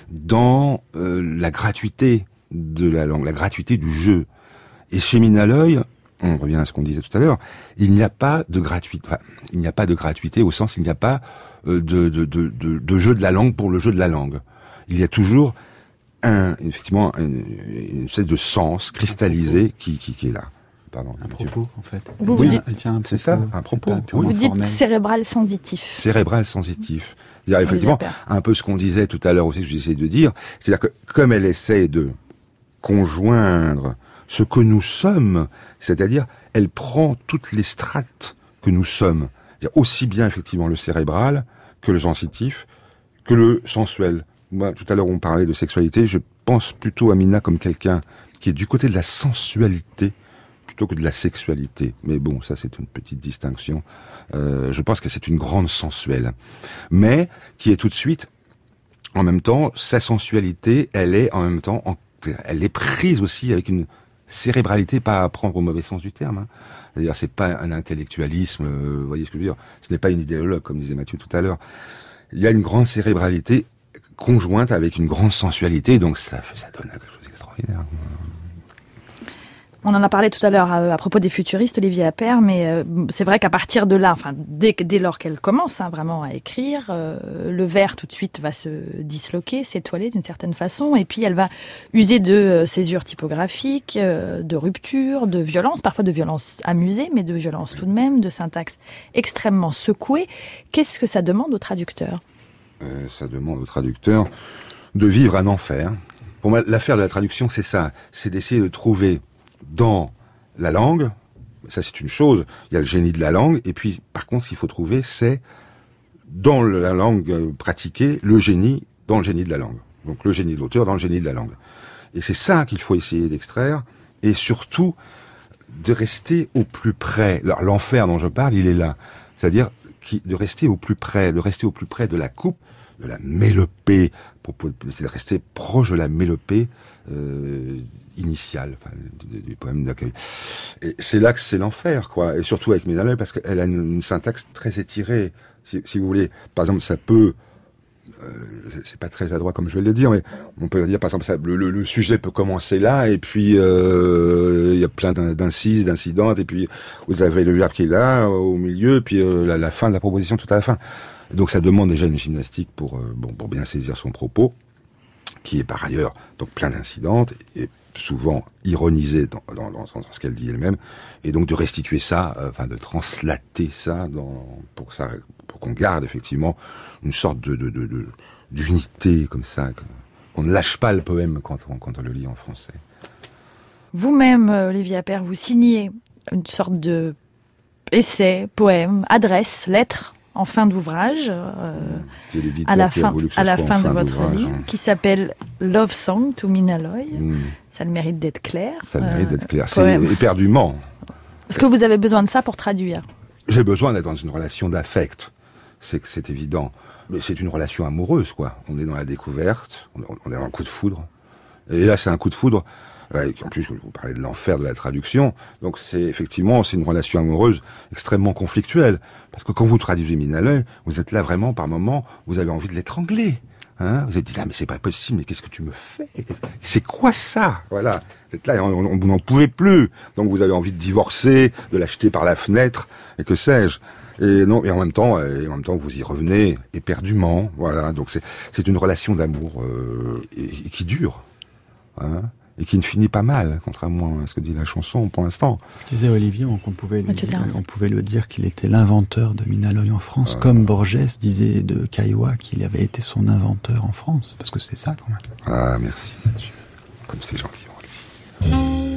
dans euh, la gratuité de la langue, la gratuité du jeu. Et chez Minaloy, on revient à ce qu'on disait tout à l'heure, il n'y a pas de gratuité, enfin, il n'y a pas de gratuité au sens, il n'y a pas euh, de, de, de, de, de jeu de la langue pour le jeu de la langue. Il y a toujours un, effectivement, une, une espèce de sens cristallisé qui, qui, qui est là. Pardon, un propos, en fait. Vous vous dites, elle tient un propos, c'est ça, un propos. Vous dites formel. Cérébral sensitif. Cérébral sensitif. C'est-à-dire, effectivement, un peu ce qu'on disait tout à l'heure aussi, que j'essayais de dire, c'est-à-dire que comme elle essaie de conjoindre ce que nous sommes, c'est-à-dire, elle prend toutes les strates que nous sommes, c'est-à-dire aussi bien, effectivement, le cérébral, que le sensitif, que le sensuel. Moi, tout à l'heure, on parlait de sexualité, je pense plutôt à Mina comme quelqu'un qui est du côté de la sensualité, plutôt que de la sexualité. Mais bon, ça c'est une petite distinction. Euh, je pense que c'est une grande sensuelle. Mais qui est tout de suite, en même temps, sa sensualité, elle est en même temps, en, elle est prise aussi avec une cérébralité, pas à prendre au mauvais sens du terme. Hein. C'est-à-dire, c'est pas un intellectualisme, euh, vous voyez ce que je veux dire. Ce n'est pas une idéologue, comme disait Mathieu tout à l'heure. Il y a une grande cérébralité conjointe avec une grande sensualité, donc ça, ça donne quelque chose d'extraordinaire. On en a parlé tout à l'heure à, à propos des futuristes, Olivier Appert, mais euh, c'est vrai qu'à partir de là, enfin dès, dès lors qu'elle commence hein, vraiment à écrire, euh, le vers tout de suite va se disloquer, s'étoiler d'une certaine façon, et puis elle va user de euh, césures typographiques, euh, de ruptures, de violence, parfois de violence amusée, mais de violence tout de même, de syntaxe extrêmement secouée. Qu'est-ce que ça demande au traducteur ? euh, Ça demande au traducteur de vivre un enfer. Pour moi, l'affaire de la traduction, c'est ça, c'est d'essayer de trouver dans la langue, ça c'est une chose, il y a le génie de la langue, et puis par contre ce qu'il faut trouver c'est dans la langue pratiquée, le génie dans le génie de la langue. Donc le génie de l'auteur dans le génie de la langue. Et c'est ça qu'il faut essayer d'extraire, et surtout de rester au plus près. Alors, l'enfer dont je parle, il est là. C'est-à-dire qui, de rester au plus près, de rester au plus près de la coupe, de la mélopée, pour, pour, c'est de rester proche de la mélopée, euh, initial, enfin, du, du poème d'accueil. Et c'est là que c'est l'enfer, quoi. Et surtout avec Mina Loy, parce qu'elle a une, une syntaxe très étirée. Si, si vous voulez, par exemple, ça peut, euh, c'est pas très adroit comme je vais le dire, mais on peut dire, par exemple, ça, le, le, le sujet peut commencer là, et puis il euh, y a plein d'incises, d'incidentes, et puis vous avez le verbe qui est là, au milieu, et puis euh, la, la fin de la proposition tout à la fin. Donc ça demande déjà une gymnastique pour, euh, bon, pour bien saisir son propos, qui est par ailleurs donc plein d'incidentes et souvent ironisée dans, dans, dans, dans ce qu'elle dit elle-même, et donc de restituer ça, euh, enfin de translater ça dans, pour que ça, pour qu'on garde effectivement une sorte de, de, de, de d'unité comme ça, qu'on ne lâche pas le poème quand on, quand on le lit en français. Vous-même, Olivier Appert, vous signez une sorte de essai, poème, adresse, lettre en fin d'ouvrage, euh, à la fin, à la fin de votre livre, hein, qui s'appelle Love Song to Mina Loy. Mmh. Ça a le mérite d'être clair. Ça a le mérite euh, d'être clair. C'est éperdument. Est-ce que vous avez besoin de ça pour traduire ? J'ai besoin d'être dans une relation d'affect. C'est, c'est évident. Mais c'est une relation amoureuse, quoi. On est dans la découverte, on, on est dans un coup de foudre. Et là, c'est un coup de foudre. En plus, vous parlez de l'enfer de la traduction. Donc, c'est effectivement, c'est une relation amoureuse extrêmement conflictuelle. Parce que quand vous traduisez Mina Loy, vous êtes là vraiment, par moments, vous avez envie de l'étrangler. Hein, vous êtes dit, là, mais c'est pas possible, mais qu'est-ce que tu me fais? C'est quoi ça? Voilà. Vous êtes là, on, on, vous n'en pouvez plus. Donc, vous avez envie de divorcer, de l'acheter par la fenêtre, et que sais-je. Et non, et en même temps, et en même temps, vous y revenez éperdument. Voilà. Donc, c'est, c'est une relation d'amour, euh, et, et qui dure. Hein, et qui ne finit pas mal, contrairement à ce que dit la chanson pour l'instant. Je disais Olivier, on, on, pouvait, le dire, on pouvait le dire qu'il était l'inventeur de Mina Loy en France, euh... comme Borges disait de Caillois qu'il avait été son inventeur en France, parce que c'est ça quand même. Ah, merci, Mathieu. Comme c'est gentil, merci.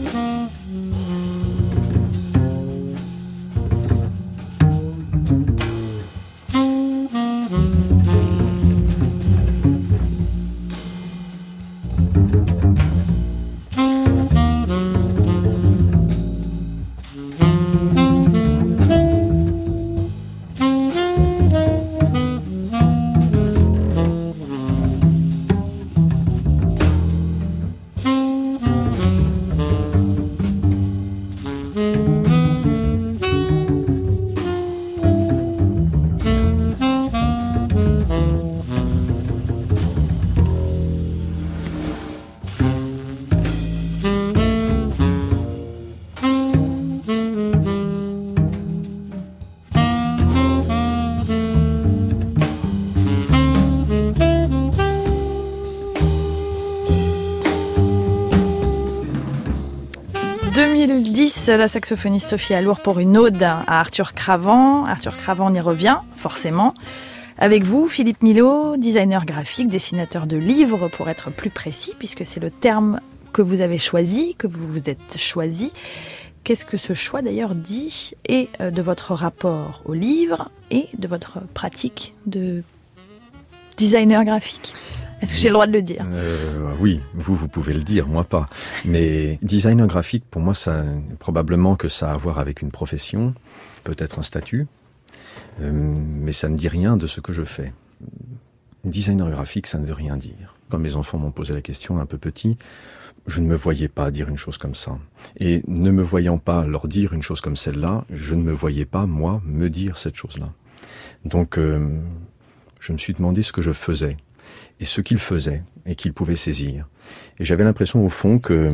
La saxophoniste Sophie Allour pour une ode à Arthur Cravant. Arthur Cravant, on y revient, forcément. Avec vous, Philippe Milot, designer graphique, dessinateur de livres, pour être plus précis, puisque c'est le terme que vous avez choisi, que vous vous êtes choisi. Qu'est-ce que ce choix, d'ailleurs, dit et de votre rapport au livre et de votre pratique de designer graphique ? Est-ce que j'ai le droit de le dire ? euh, Oui, vous, vous pouvez le dire, moi pas. Mais designer graphique, pour moi, ça, probablement que ça a à voir avec une profession, peut-être un statut, euh, mais ça ne dit rien de ce que je fais. Designer graphique, ça ne veut rien dire. Quand mes enfants m'ont posé la question un peu petit, je ne me voyais pas dire une chose comme ça. Et ne me voyant pas leur dire une chose comme celle-là, je ne me voyais pas, moi, me dire cette chose-là. Donc, euh, je me suis demandé ce que je faisais. Et ce qu'il faisait, et qu'il pouvait saisir. Et j'avais l'impression, au fond, que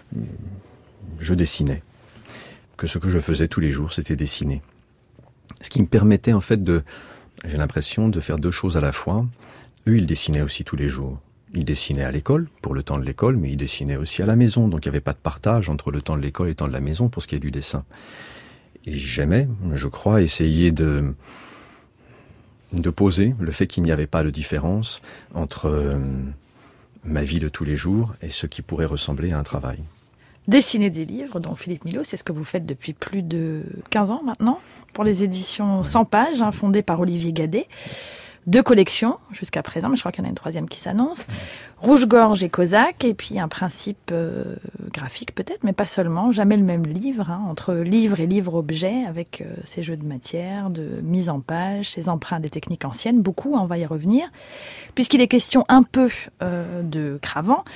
je dessinais. Que ce que je faisais tous les jours, c'était dessiner. Ce qui me permettait, en fait, de, j'ai l'impression, de faire deux choses à la fois. Eux, ils dessinaient aussi tous les jours. Ils dessinaient à l'école, pour le temps de l'école, mais ils dessinaient aussi à la maison. Donc, il n'y avait pas de partage entre le temps de l'école et le temps de la maison pour ce qui est du dessin. Et j'aimais, je crois, essayer de... de poser le fait qu'il n'y avait pas de différence entre euh, ma vie de tous les jours et ce qui pourrait ressembler à un travail. Dessiner des livres, dont Philippe Milot, c'est ce que vous faites depuis plus de quinze ans maintenant, pour les éditions cent pages, hein, fondées par Olivier Gadet. Deux collections jusqu'à présent, mais je crois qu'il y en a une troisième qui s'annonce. Rouge-Gorge et Cosaque, et puis un principe euh, graphique peut-être, mais pas seulement, jamais le même livre, hein, entre livre et livre-objet, avec euh, ces jeux de matière, de mise en page, ces emprunts des techniques anciennes, beaucoup, hein, on va y revenir. Puisqu'il est question un peu euh, de Cravant,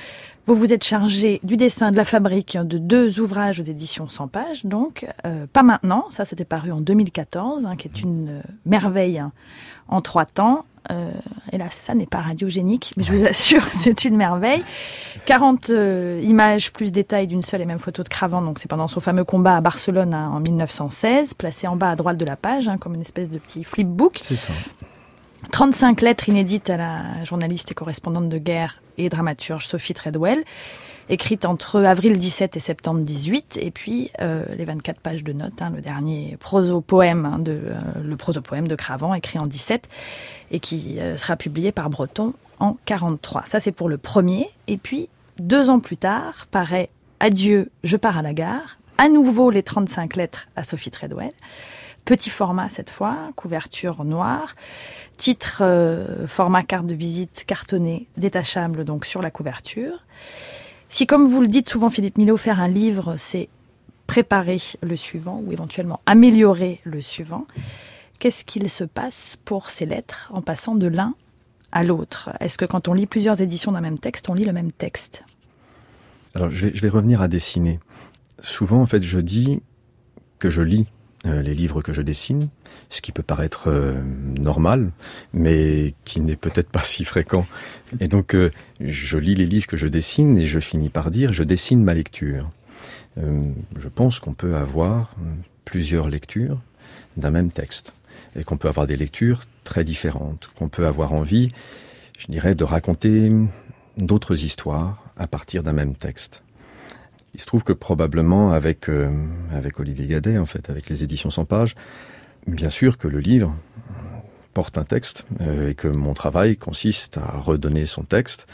Vous vous êtes chargé du dessin, de la fabrique de deux ouvrages aux éditions cent pages, donc euh, Pas maintenant, ça c'était paru en deux mille quatorze, hein, qui est une euh, merveille hein, en trois temps. Euh, hélas, ça n'est pas radiogénique, mais je vous assure, c'est une merveille. quarante euh, images plus détails d'une seule et même photo de Cravant, donc c'est pendant son fameux combat à Barcelone hein, en mille neuf cent seize, placé en bas à droite de la page, hein, comme une espèce de petit flipbook. C'est ça. trente-cinq lettres inédites à la journaliste et correspondante de guerre et dramaturge Sophie Treadwell, écrites entre avril dix-sept et septembre dix-huit, et puis euh, les vingt-quatre pages de notes, hein, le dernier proso-poème, hein, de, euh, le proso-poème de Cravant, écrit en dix-sept, et qui euh, sera publié par Breton en quarante-trois. Ça, c'est pour le premier. Et puis, deux ans plus tard, paraît Adieu, je pars à la gare, à nouveau les trente-cinq lettres à Sophie Treadwell, petit format cette fois, couverture noire, titre euh, format carte de visite cartonné, détachable donc sur la couverture. Si, comme vous le dites souvent, Philippe Milot, faire un livre, c'est préparer le suivant ou éventuellement améliorer le suivant, qu'est-ce qu'il se passe pour ces lettres en passant de l'un à l'autre? Est-ce que quand on lit plusieurs éditions d'un même texte, on lit le même texte? Alors, je vais, je vais revenir à dessiner. Souvent, en fait, je dis que je lis euh, les livres que je dessine, ce qui peut paraître euh, normal, mais qui n'est peut-être pas si fréquent. Et donc, euh, je lis les livres que je dessine et je finis par dire, je dessine ma lecture. Euh, je pense qu'on peut avoir plusieurs lectures d'un même texte, et qu'on peut avoir des lectures très différentes, qu'on peut avoir envie, je dirais, de raconter d'autres histoires à partir d'un même texte. Il se trouve que probablement avec, euh, avec Olivier Gadet, en fait, avec les éditions cent pages, bien sûr que le livre porte un texte, euh, et que mon travail consiste à redonner son texte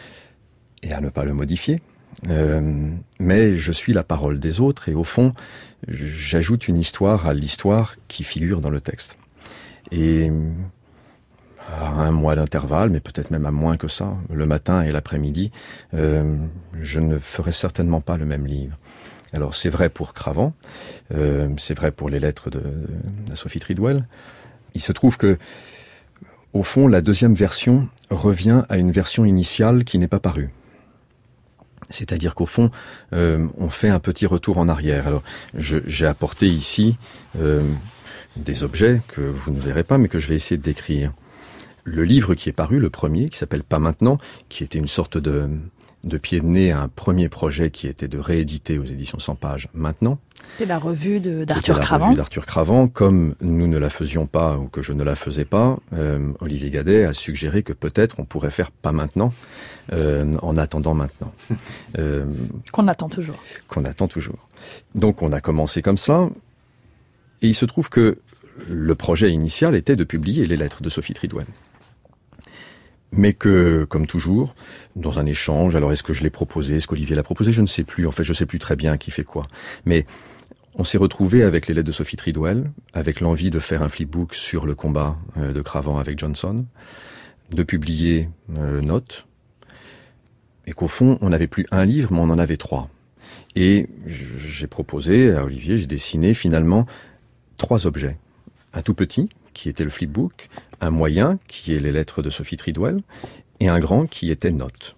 et à ne pas le modifier. Euh, mais je suis la parole des autres et au fond, j'ajoute une histoire à l'histoire qui figure dans le texte. Et à un mois d'intervalle, mais peut-être même à moins que ça, le matin et l'après-midi, euh, je ne ferai certainement pas le même livre. Alors c'est vrai pour Cravant, euh, c'est vrai pour les lettres de, de Sophie Treadwell. Il se trouve que, au fond, la deuxième version revient à une version initiale qui n'est pas parue. C'est-à-dire qu'au fond, euh, on fait un petit retour en arrière. Alors, je, j'ai apporté ici euh, des objets que vous ne verrez pas, mais que je vais essayer de décrire. Le livre qui est paru, le premier, qui s'appelle Pas maintenant, qui était une sorte de, de pied de nez à un premier projet qui était de rééditer aux éditions cent pages Maintenant. C'est la revue de, d'Arthur la Cravant. Revue d'Arthur Cravant. Comme nous ne la faisions pas ou que je ne la faisais pas, euh, Olivier Gadet a suggéré que peut-être on pourrait faire Pas maintenant, euh, en attendant maintenant. Euh, qu'on attend toujours. Qu'on attend toujours. Donc on a commencé comme ça, et il se trouve que le projet initial était de publier les lettres de Sophie Treadwell. Mais que, comme toujours, dans un échange, alors est-ce que je l'ai proposé, est-ce qu'Olivier l'a proposé, je ne sais plus, en fait je ne sais plus très bien qui fait quoi. Mais on s'est retrouvé avec les lettres de Sophie Treadwell, avec l'envie de faire un flipbook sur le combat de Cravant avec Johnson, de publier euh, Notes, et qu'au fond, on n'avait plus un livre, mais on en avait trois. Et j'ai proposé à Olivier, j'ai dessiné finalement trois objets. Un tout petit, qui était le flipbook, un moyen, qui est les lettres de Sophie Treadwell, et un grand, qui était Notes.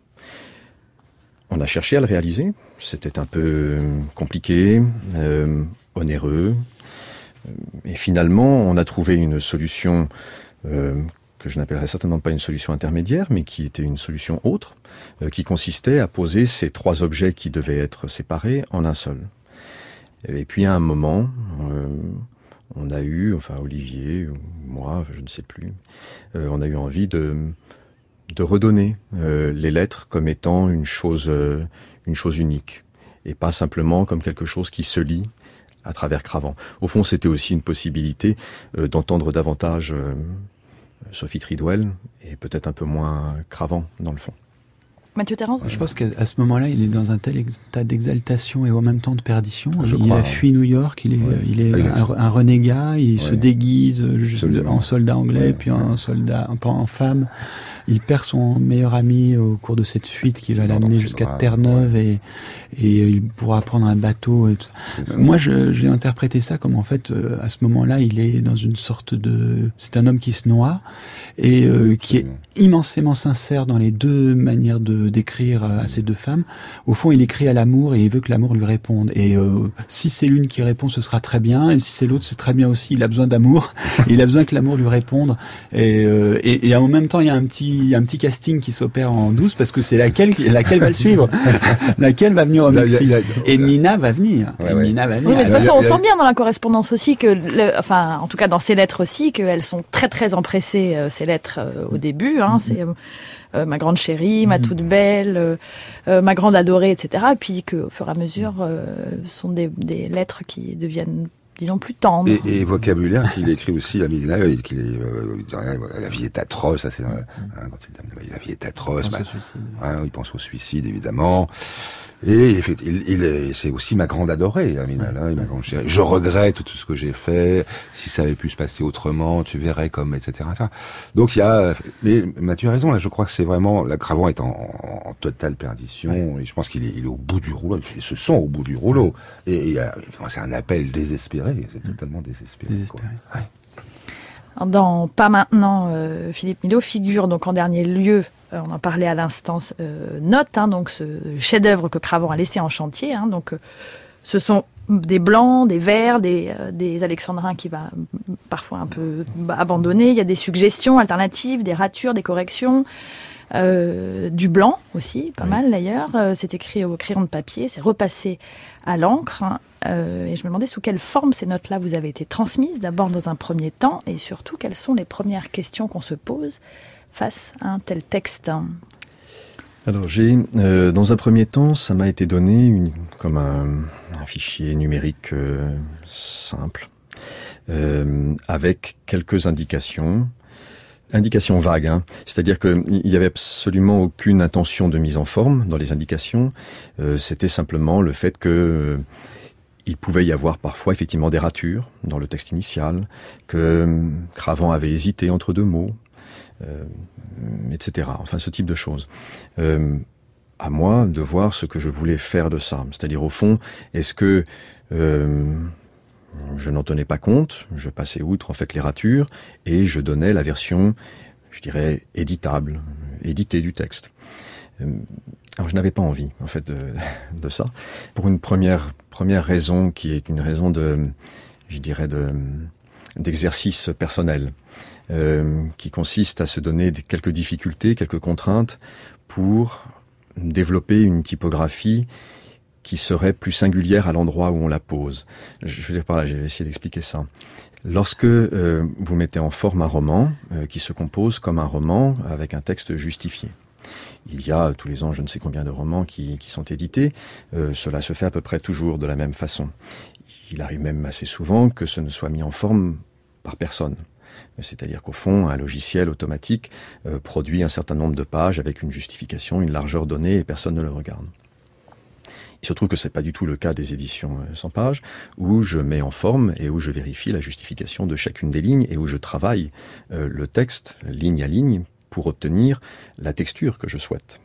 On a cherché à le réaliser, c'était un peu compliqué, euh, onéreux, et finalement, on a trouvé une solution euh, que je n'appellerais certainement pas une solution intermédiaire, mais qui était une solution autre, euh, qui consistait à poser ces trois objets qui devaient être séparés en un seul. Et puis à un moment, euh, on a eu, enfin Olivier, ou moi, je ne sais plus, euh, on a eu envie de, de redonner euh, les lettres comme étant une chose, euh, une chose unique, et pas simplement comme quelque chose qui se lit à travers Cravant. Au fond, c'était aussi une possibilité euh, d'entendre davantage euh, Sophie Treadwell, et peut-être un peu moins Cravant, dans le fond. Mathieu Terrance. Je pense qu'à ce moment-là, il est dans un tel état d'exaltation et en même temps de perdition. Je il crois, a fui New York, il est, ouais. il est un, un renégat, il ouais. se déguise Absolument. en soldat anglais, ouais. puis en soldat, en, en femme. Il perd son meilleur ami au cours de cette fuite qui va l'amener jusqu'à Terre-Neuve, ouais. et, et il pourra prendre un bateau. Et tout. Moi, je, j'ai interprété ça comme en fait, euh, à ce moment-là, il est dans une sorte de... C'est un homme qui se noie et euh, qui est immensément sincère dans les deux manières de de d'écrire à ces deux femmes. Au fond, il écrit à l'amour et il veut que l'amour lui réponde. Et euh, si c'est l'une qui répond, ce sera très bien. Et si c'est l'autre, c'est très bien aussi. Il a besoin d'amour. Il a besoin que l'amour lui réponde. Et, euh, et, et en même temps, il y a un petit un petit casting qui s'opère en douce parce que c'est laquelle laquelle va le suivre, laquelle va venir au Mexique. Et Mina va venir. Ouais, et ouais. Mina va venir. Oui, mais de toute façon, on sent bien dans la correspondance aussi que, le, enfin, en tout cas dans ces lettres aussi, qu'elles sont très très empressées, euh, ces lettres euh, au début. Hein, mm-hmm. C'est euh, euh, ma grande chérie, ma mm-hmm. toute belle, euh, euh, ma grande adorée, et cetera. Et puis qu'au fur et à mesure, euh, sont des, des lettres qui deviennent, disons, plus tendres. Et, et vocabulaire qu'il écrit aussi à Mina, qu'il est, euh, la vie est atroce, ça c'est, euh, hein, quand il dit, la vie est atroce, bah, hein, il pense au suicide évidemment. Et il, il, c'est aussi ma grande adorée, Amina, là, ma grande chérie. Je regrette tout ce que j'ai fait. Si ça avait pu se passer autrement, tu verrais comme, et cetera. Ça. Donc il y a, mais Mathieu a raison. Là, je crois que c'est vraiment la Cravant est en, en, en totale perdition. Ouais. Et je pense qu'il est, il est au bout du rouleau. Il se sent au bout du rouleau. Et, et c'est un appel désespéré. C'est totalement désespéré. Désespéré. Ouais. Dans Pas maintenant, euh, Philippe Milot figure donc en dernier lieu, euh, on en parlait à l'instant, euh, Notes, hein, donc ce chef-d'œuvre que Cravant a laissé en chantier. Hein, donc euh, ce sont des blancs, des verts, des, euh, des alexandrins qui va parfois un peu abandonner. Il y a des suggestions alternatives, des ratures, des corrections. Euh, du blanc aussi, pas oui. mal d'ailleurs. Euh, c'est écrit au crayon de papier, c'est repassé à l'encre. Hein. Euh, et je me demandais sous quelle forme ces notes-là vous avez été transmises, d'abord dans un premier temps, et surtout quelles sont les premières questions qu'on se pose face à un tel texte. Alors j'ai, euh, dans un premier temps, ça m'a été donné une, comme un, un fichier numérique euh, simple, euh, avec quelques indications. Indications vagues, hein. C'est-à-dire qu'il n'y avait absolument aucune intention de mise en forme dans les indications. Euh, c'était simplement le fait que euh, il pouvait y avoir parfois effectivement des ratures dans le texte initial, que euh, Cravant avait hésité entre deux mots, euh, et cetera. Enfin, ce type de choses. Euh, à moi de voir ce que je voulais faire de ça. C'est-à-dire, au fond, est-ce que euh, je n'en tenais pas compte, je passais outre en fait les ratures et je donnais la version, je dirais, éditable, éditée du texte. Alors je n'avais pas envie en fait de, de ça, pour une première première raison qui est une raison de, je dirais, de d'exercice personnel, euh, qui consiste à se donner quelques difficultés, quelques contraintes pour développer une typographie qui serait plus singulière à l'endroit où on la pose. Je veux dire par là, je vais essayer d'expliquer ça. Lorsque euh, vous mettez en forme un roman euh, qui se compose comme un roman avec un texte justifié, il y a tous les ans je ne sais combien de romans qui, qui sont édités, euh, cela se fait à peu près toujours de la même façon. Il arrive même assez souvent que ce ne soit mis en forme par personne. C'est-à-dire qu'au fond, un logiciel automatique euh, produit un certain nombre de pages avec une justification, une largeur donnée et personne ne le regarde. Il se trouve que ce n'est pas du tout le cas des éditions cent pages, où je mets en forme et où je vérifie la justification de chacune des lignes et où je travaille euh, le texte ligne à ligne pour obtenir la texture que je souhaite.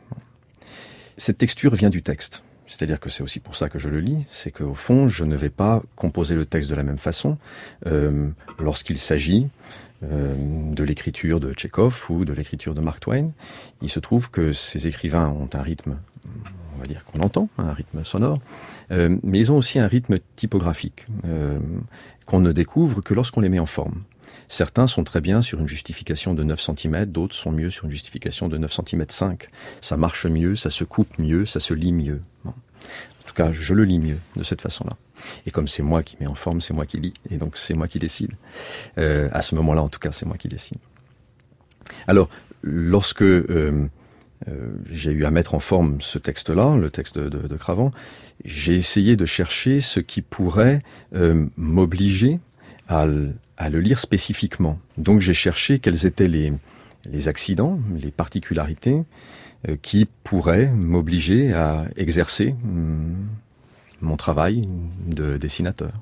Cette texture vient du texte. C'est-à-dire que c'est aussi pour ça que je le lis, c'est qu'au fond, je ne vais pas composer le texte de la même façon euh, lorsqu'il s'agit euh, de l'écriture de Tchekhov ou de l'écriture de Mark Twain. Il se trouve que ces écrivains ont un rythme, on va dire qu'on entend, un rythme sonore, euh, mais ils ont aussi un rythme typographique euh, qu'on ne découvre que lorsqu'on les met en forme. Certains sont très bien sur une justification de neuf centimètres, d'autres sont mieux sur une justification de neuf centimètres cinq. Ça marche mieux, ça se coupe mieux, ça se lit mieux. Bon. En tout cas, je le lis mieux de cette façon-là. Et comme c'est moi qui mets en forme, c'est moi qui lis. Et donc, c'est moi qui décide. Euh, à ce moment-là, en tout cas, c'est moi qui décide. Alors, lorsque euh, euh, j'ai eu à mettre en forme ce texte-là, le texte de, de, de Cravant, j'ai essayé de chercher ce qui pourrait euh, m'obliger à, à le lire spécifiquement. Donc, j'ai cherché quels étaient les, les accidents, les particularités euh, qui pourraient m'obliger à exercer hum, mon travail de dessinateur.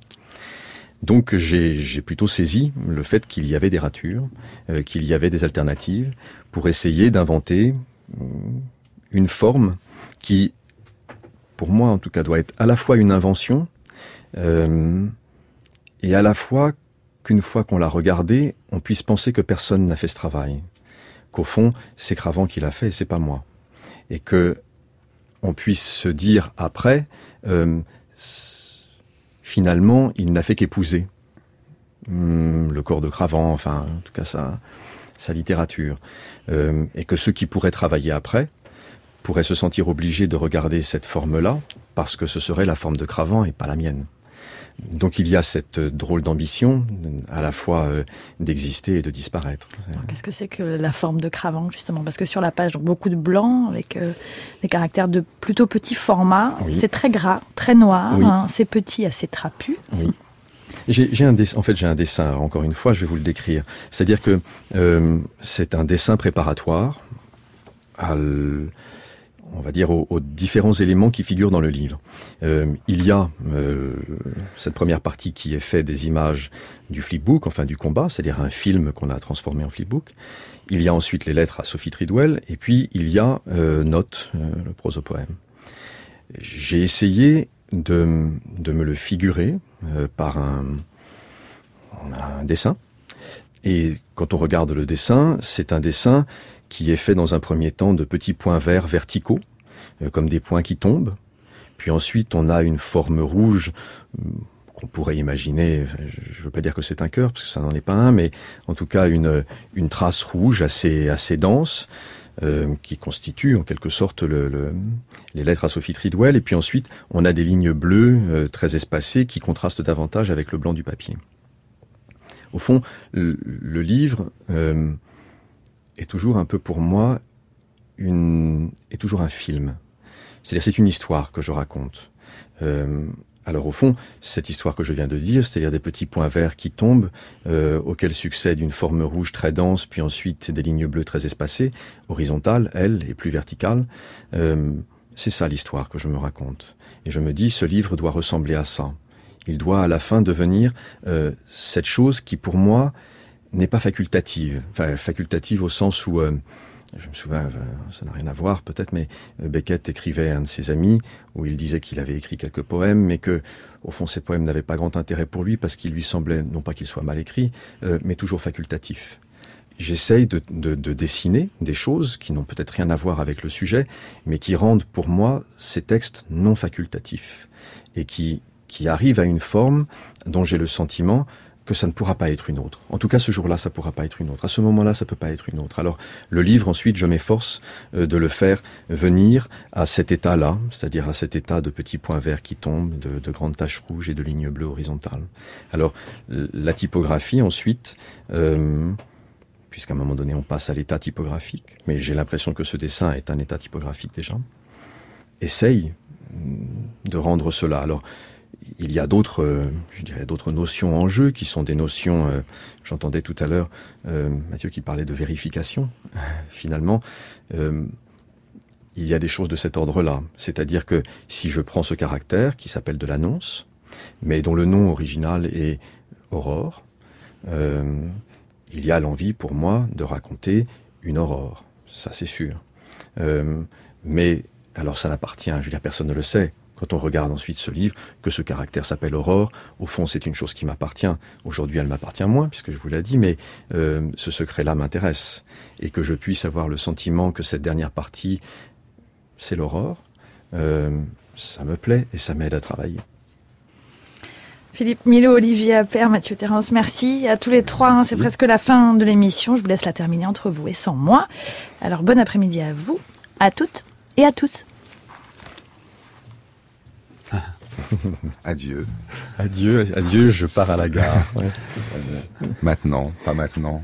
Donc j'ai, j'ai plutôt saisi le fait qu'il y avait des ratures, euh, qu'il y avait des alternatives, pour essayer d'inventer euh, une forme qui, pour moi en tout cas, doit être à la fois une invention euh, et à la fois qu'une fois qu'on l'a regardée, on puisse penser que personne n'a fait ce travail. Qu'au fond, c'est Cravant qui l'a fait et c'est pas moi. et que on puisse se dire après, euh, finalement, il n'a fait qu'épouser hum, le corps de Cravant, enfin, en tout cas sa, sa littérature, euh, et que ceux qui pourraient travailler après pourraient se sentir obligés de regarder cette forme-là, parce que ce serait la forme de Cravant et pas la mienne. Donc il y a cette drôle d'ambition, à la fois euh, d'exister et de disparaître. Alors, qu'est-ce que c'est que la forme de Cravant, justement? Parce que sur la page, donc, beaucoup de blanc, avec euh, des caractères de plutôt petit format. Oui. C'est très gras, très noir, oui. hein, c'est petit, assez trapu. Oui. J'ai, j'ai un dessin, en fait, j'ai un dessin, encore une fois, je vais vous le décrire. C'est-à-dire que euh, c'est un dessin préparatoire à l... on va dire, aux, aux différents éléments qui figurent dans le livre. Euh, il y a euh, cette première partie qui est faite des images du flipbook, enfin du combat, c'est-à-dire un film qu'on a transformé en flipbook. Il y a ensuite les lettres à Sophie Tridwell, et puis il y a euh, Notes, euh, le prosopoème. J'ai essayé de, de me le figurer euh, par un, un dessin. Et quand on regarde le dessin, c'est un dessin qui est fait dans un premier temps de petits points verts verticaux, euh, comme des points qui tombent. Puis ensuite, on a une forme rouge euh, qu'on pourrait imaginer, je ne veux pas dire que c'est un cœur, parce que ça n'en est pas un, mais en tout cas une, une trace rouge assez, assez dense, euh, qui constitue en quelque sorte le, le, les lettres à Sophie Tridwell. Et puis ensuite, on a des lignes bleues euh, très espacées qui contrastent davantage avec le blanc du papier. Au fond, le, le livre... Euh, est toujours un peu pour moi une est toujours un film. C'est-à-dire c'est une histoire que je raconte. Euh, alors au fond, cette histoire que je viens de dire, c'est-à-dire des petits points verts qui tombent, euh, auxquels succède une forme rouge très dense, puis ensuite des lignes bleues très espacées, horizontales, elles, et plus verticales. Euh, c'est ça l'histoire que je me raconte. Et je me dis, ce livre doit ressembler à ça. Il doit à la fin devenir euh, cette chose qui pour moi n'est pas facultative, enfin facultative au sens où, euh, je me souviens, euh, ça n'a rien à voir peut-être, mais Beckett écrivait à un de ses amis où il disait qu'il avait écrit quelques poèmes, mais que, au fond, ces poèmes n'avaient pas grand intérêt pour lui parce qu'il lui semblait, non pas qu'ils soient mal écrits, euh, mais toujours facultatifs. J'essaye de, de, de dessiner des choses qui n'ont peut-être rien à voir avec le sujet, mais qui rendent pour moi ces textes non facultatifs et qui, qui arrivent à une forme dont j'ai le sentiment que ça ne pourra pas être une autre. En tout cas, ce jour-là, ça ne pourra pas être une autre. À ce moment-là, ça ne peut pas être une autre. Alors, le livre, ensuite, je m'efforce euh, de le faire venir à cet état-là, c'est-à-dire à cet état de petits points verts qui tombent, de, de grandes taches rouges et de lignes bleues horizontales. Alors, la typographie, ensuite, euh, puisqu'à un moment donné, on passe à l'état typographique, mais j'ai l'impression que ce dessin est un état typographique déjà, essaye de rendre cela. Alors, il y a d'autres, euh, je dirais, d'autres notions en jeu qui sont des notions. Euh, j'entendais tout à l'heure euh, Mathieu qui parlait de vérification. Finalement, euh, il y a des choses de cet ordre-là. C'est-à-dire que si je prends ce caractère qui s'appelle de l'annonce, mais dont le nom original est Aurore, euh, il y a l'envie pour moi de raconter une aurore. Ça, c'est sûr. Euh, mais alors, ça n'appartient. Je veux dire, personne ne le sait. Quand on regarde ensuite ce livre, que ce caractère s'appelle Aurore, au fond, c'est une chose qui m'appartient. Aujourd'hui, elle m'appartient moins, puisque je vous l'ai dit, mais euh, ce secret-là m'intéresse. Et que je puisse avoir le sentiment que cette dernière partie, c'est l'Aurore, euh, ça me plaît et ça m'aide à travailler. Philippe Milot, Olivier Appert, Mathieu Terrence, merci à tous les trois. Hein, c'est oui. presque la fin de l'émission. Je vous laisse la terminer entre vous et sans moi. Alors, bon après-midi à vous, à toutes et à tous. Adieu. Adieu, adieu, je pars à la gare. Ouais. Maintenant, pas maintenant.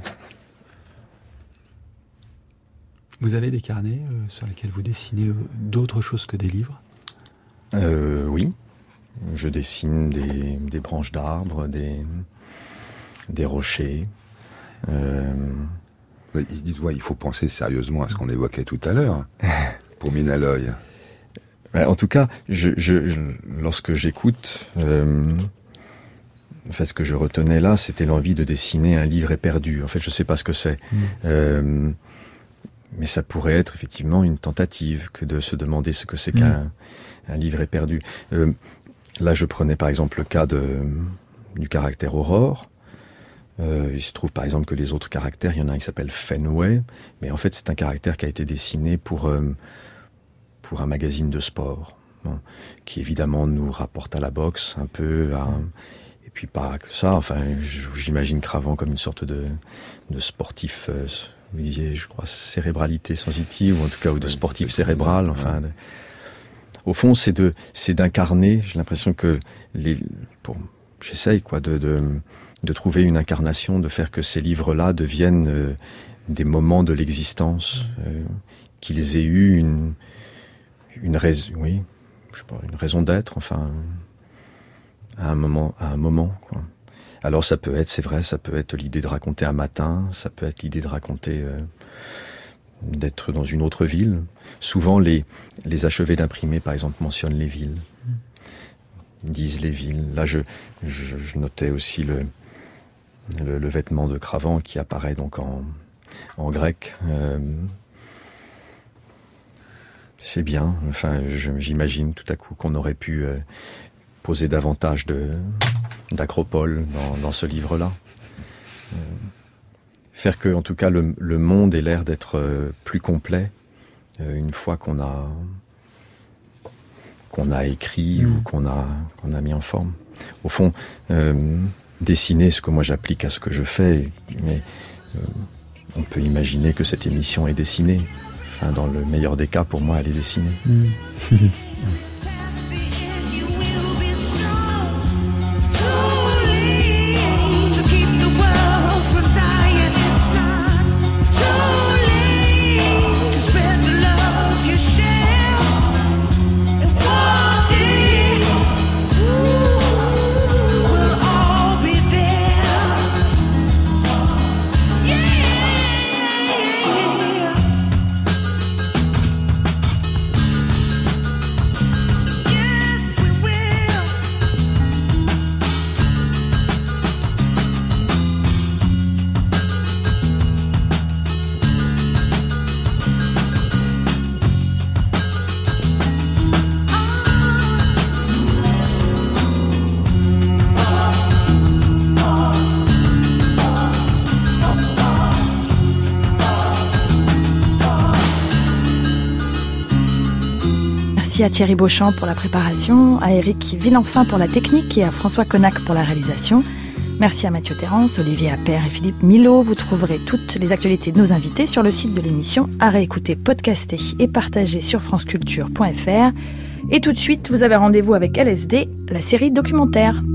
Vous avez des carnets euh, sur lesquels vous dessinez euh, d'autres choses que des livres ? euh, Oui. Je dessine des, des branches d'arbres, des, des rochers. Euh... Dites-moi, il faut penser sérieusement à ce qu'on évoquait tout à l'heure pour Minaloy. En tout cas, je, je, je, lorsque j'écoute, euh, en fait, ce que je retenais là, c'était l'envie de dessiner un livre éperdu. En fait, je ne sais pas ce que c'est. Mmh. Euh, mais ça pourrait être effectivement une tentative que de se demander ce que c'est mmh. qu'un un livre éperdu. Euh, là, je prenais par exemple le cas de, du caractère Aurore. Euh, il se trouve par exemple que les autres caractères, il y en a un qui s'appelle Fenway, mais en fait, c'est un caractère qui a été dessiné pour... Euh, pour un magazine de sport, bon, qui évidemment nous rapporte à la boxe un peu, à, et puis pas que ça. Enfin, j'imagine Cravant comme une sorte de, de sportif, euh, vous disiez, je crois, cérébralité sensitive, ou en tout cas, ou de sportif cérébral. Enfin, de, au fond, c'est de, c'est d'incarner. J'ai l'impression que les, bon, j'essaye quoi, de, de, de trouver une incarnation, de faire que ces livres-là deviennent euh, des moments de l'existence, euh, qu'ils aient eu une, une raison, oui, je sais pas, une raison d'être, enfin, à un moment, à un moment, quoi. Alors ça peut être, c'est vrai, ça peut être l'idée de raconter un matin, ça peut être l'idée de raconter, euh, d'être dans une autre ville. Souvent, les, les achevés d'imprimer, par exemple, mentionnent les villes, disent les villes. Là, je, je, je notais aussi le, le, le vêtement de Cravant qui apparaît donc en, en grec. Euh, c'est bien. Enfin, je, j'imagine tout à coup qu'on aurait pu euh, poser davantage de, d'acropole dans, dans ce livre-là. Euh, faire que, en tout cas, le, le monde ait l'air d'être euh, plus complet euh, une fois qu'on a qu'on a écrit mmh. ou qu'on a qu'on a mis en forme. Au fond, euh, dessiner, ce que moi j'applique à ce que je fais, mais euh, on peut imaginer que cette émission est dessinée. Enfin, dans le meilleur des cas, pour moi, elle est dessinée. Mmh. Merci à Thierry Beauchamp pour la préparation, à Éric Villenfin pour la technique et à François Connac pour la réalisation. Merci à Mathieu Terrance, Olivier Appert et Philippe Milot. Vous trouverez toutes les actualités de nos invités sur le site de l'émission, à réécouter, podcaster et partager sur franceculture point f r. Et tout de suite, vous avez rendez-vous avec L S D, la série documentaire.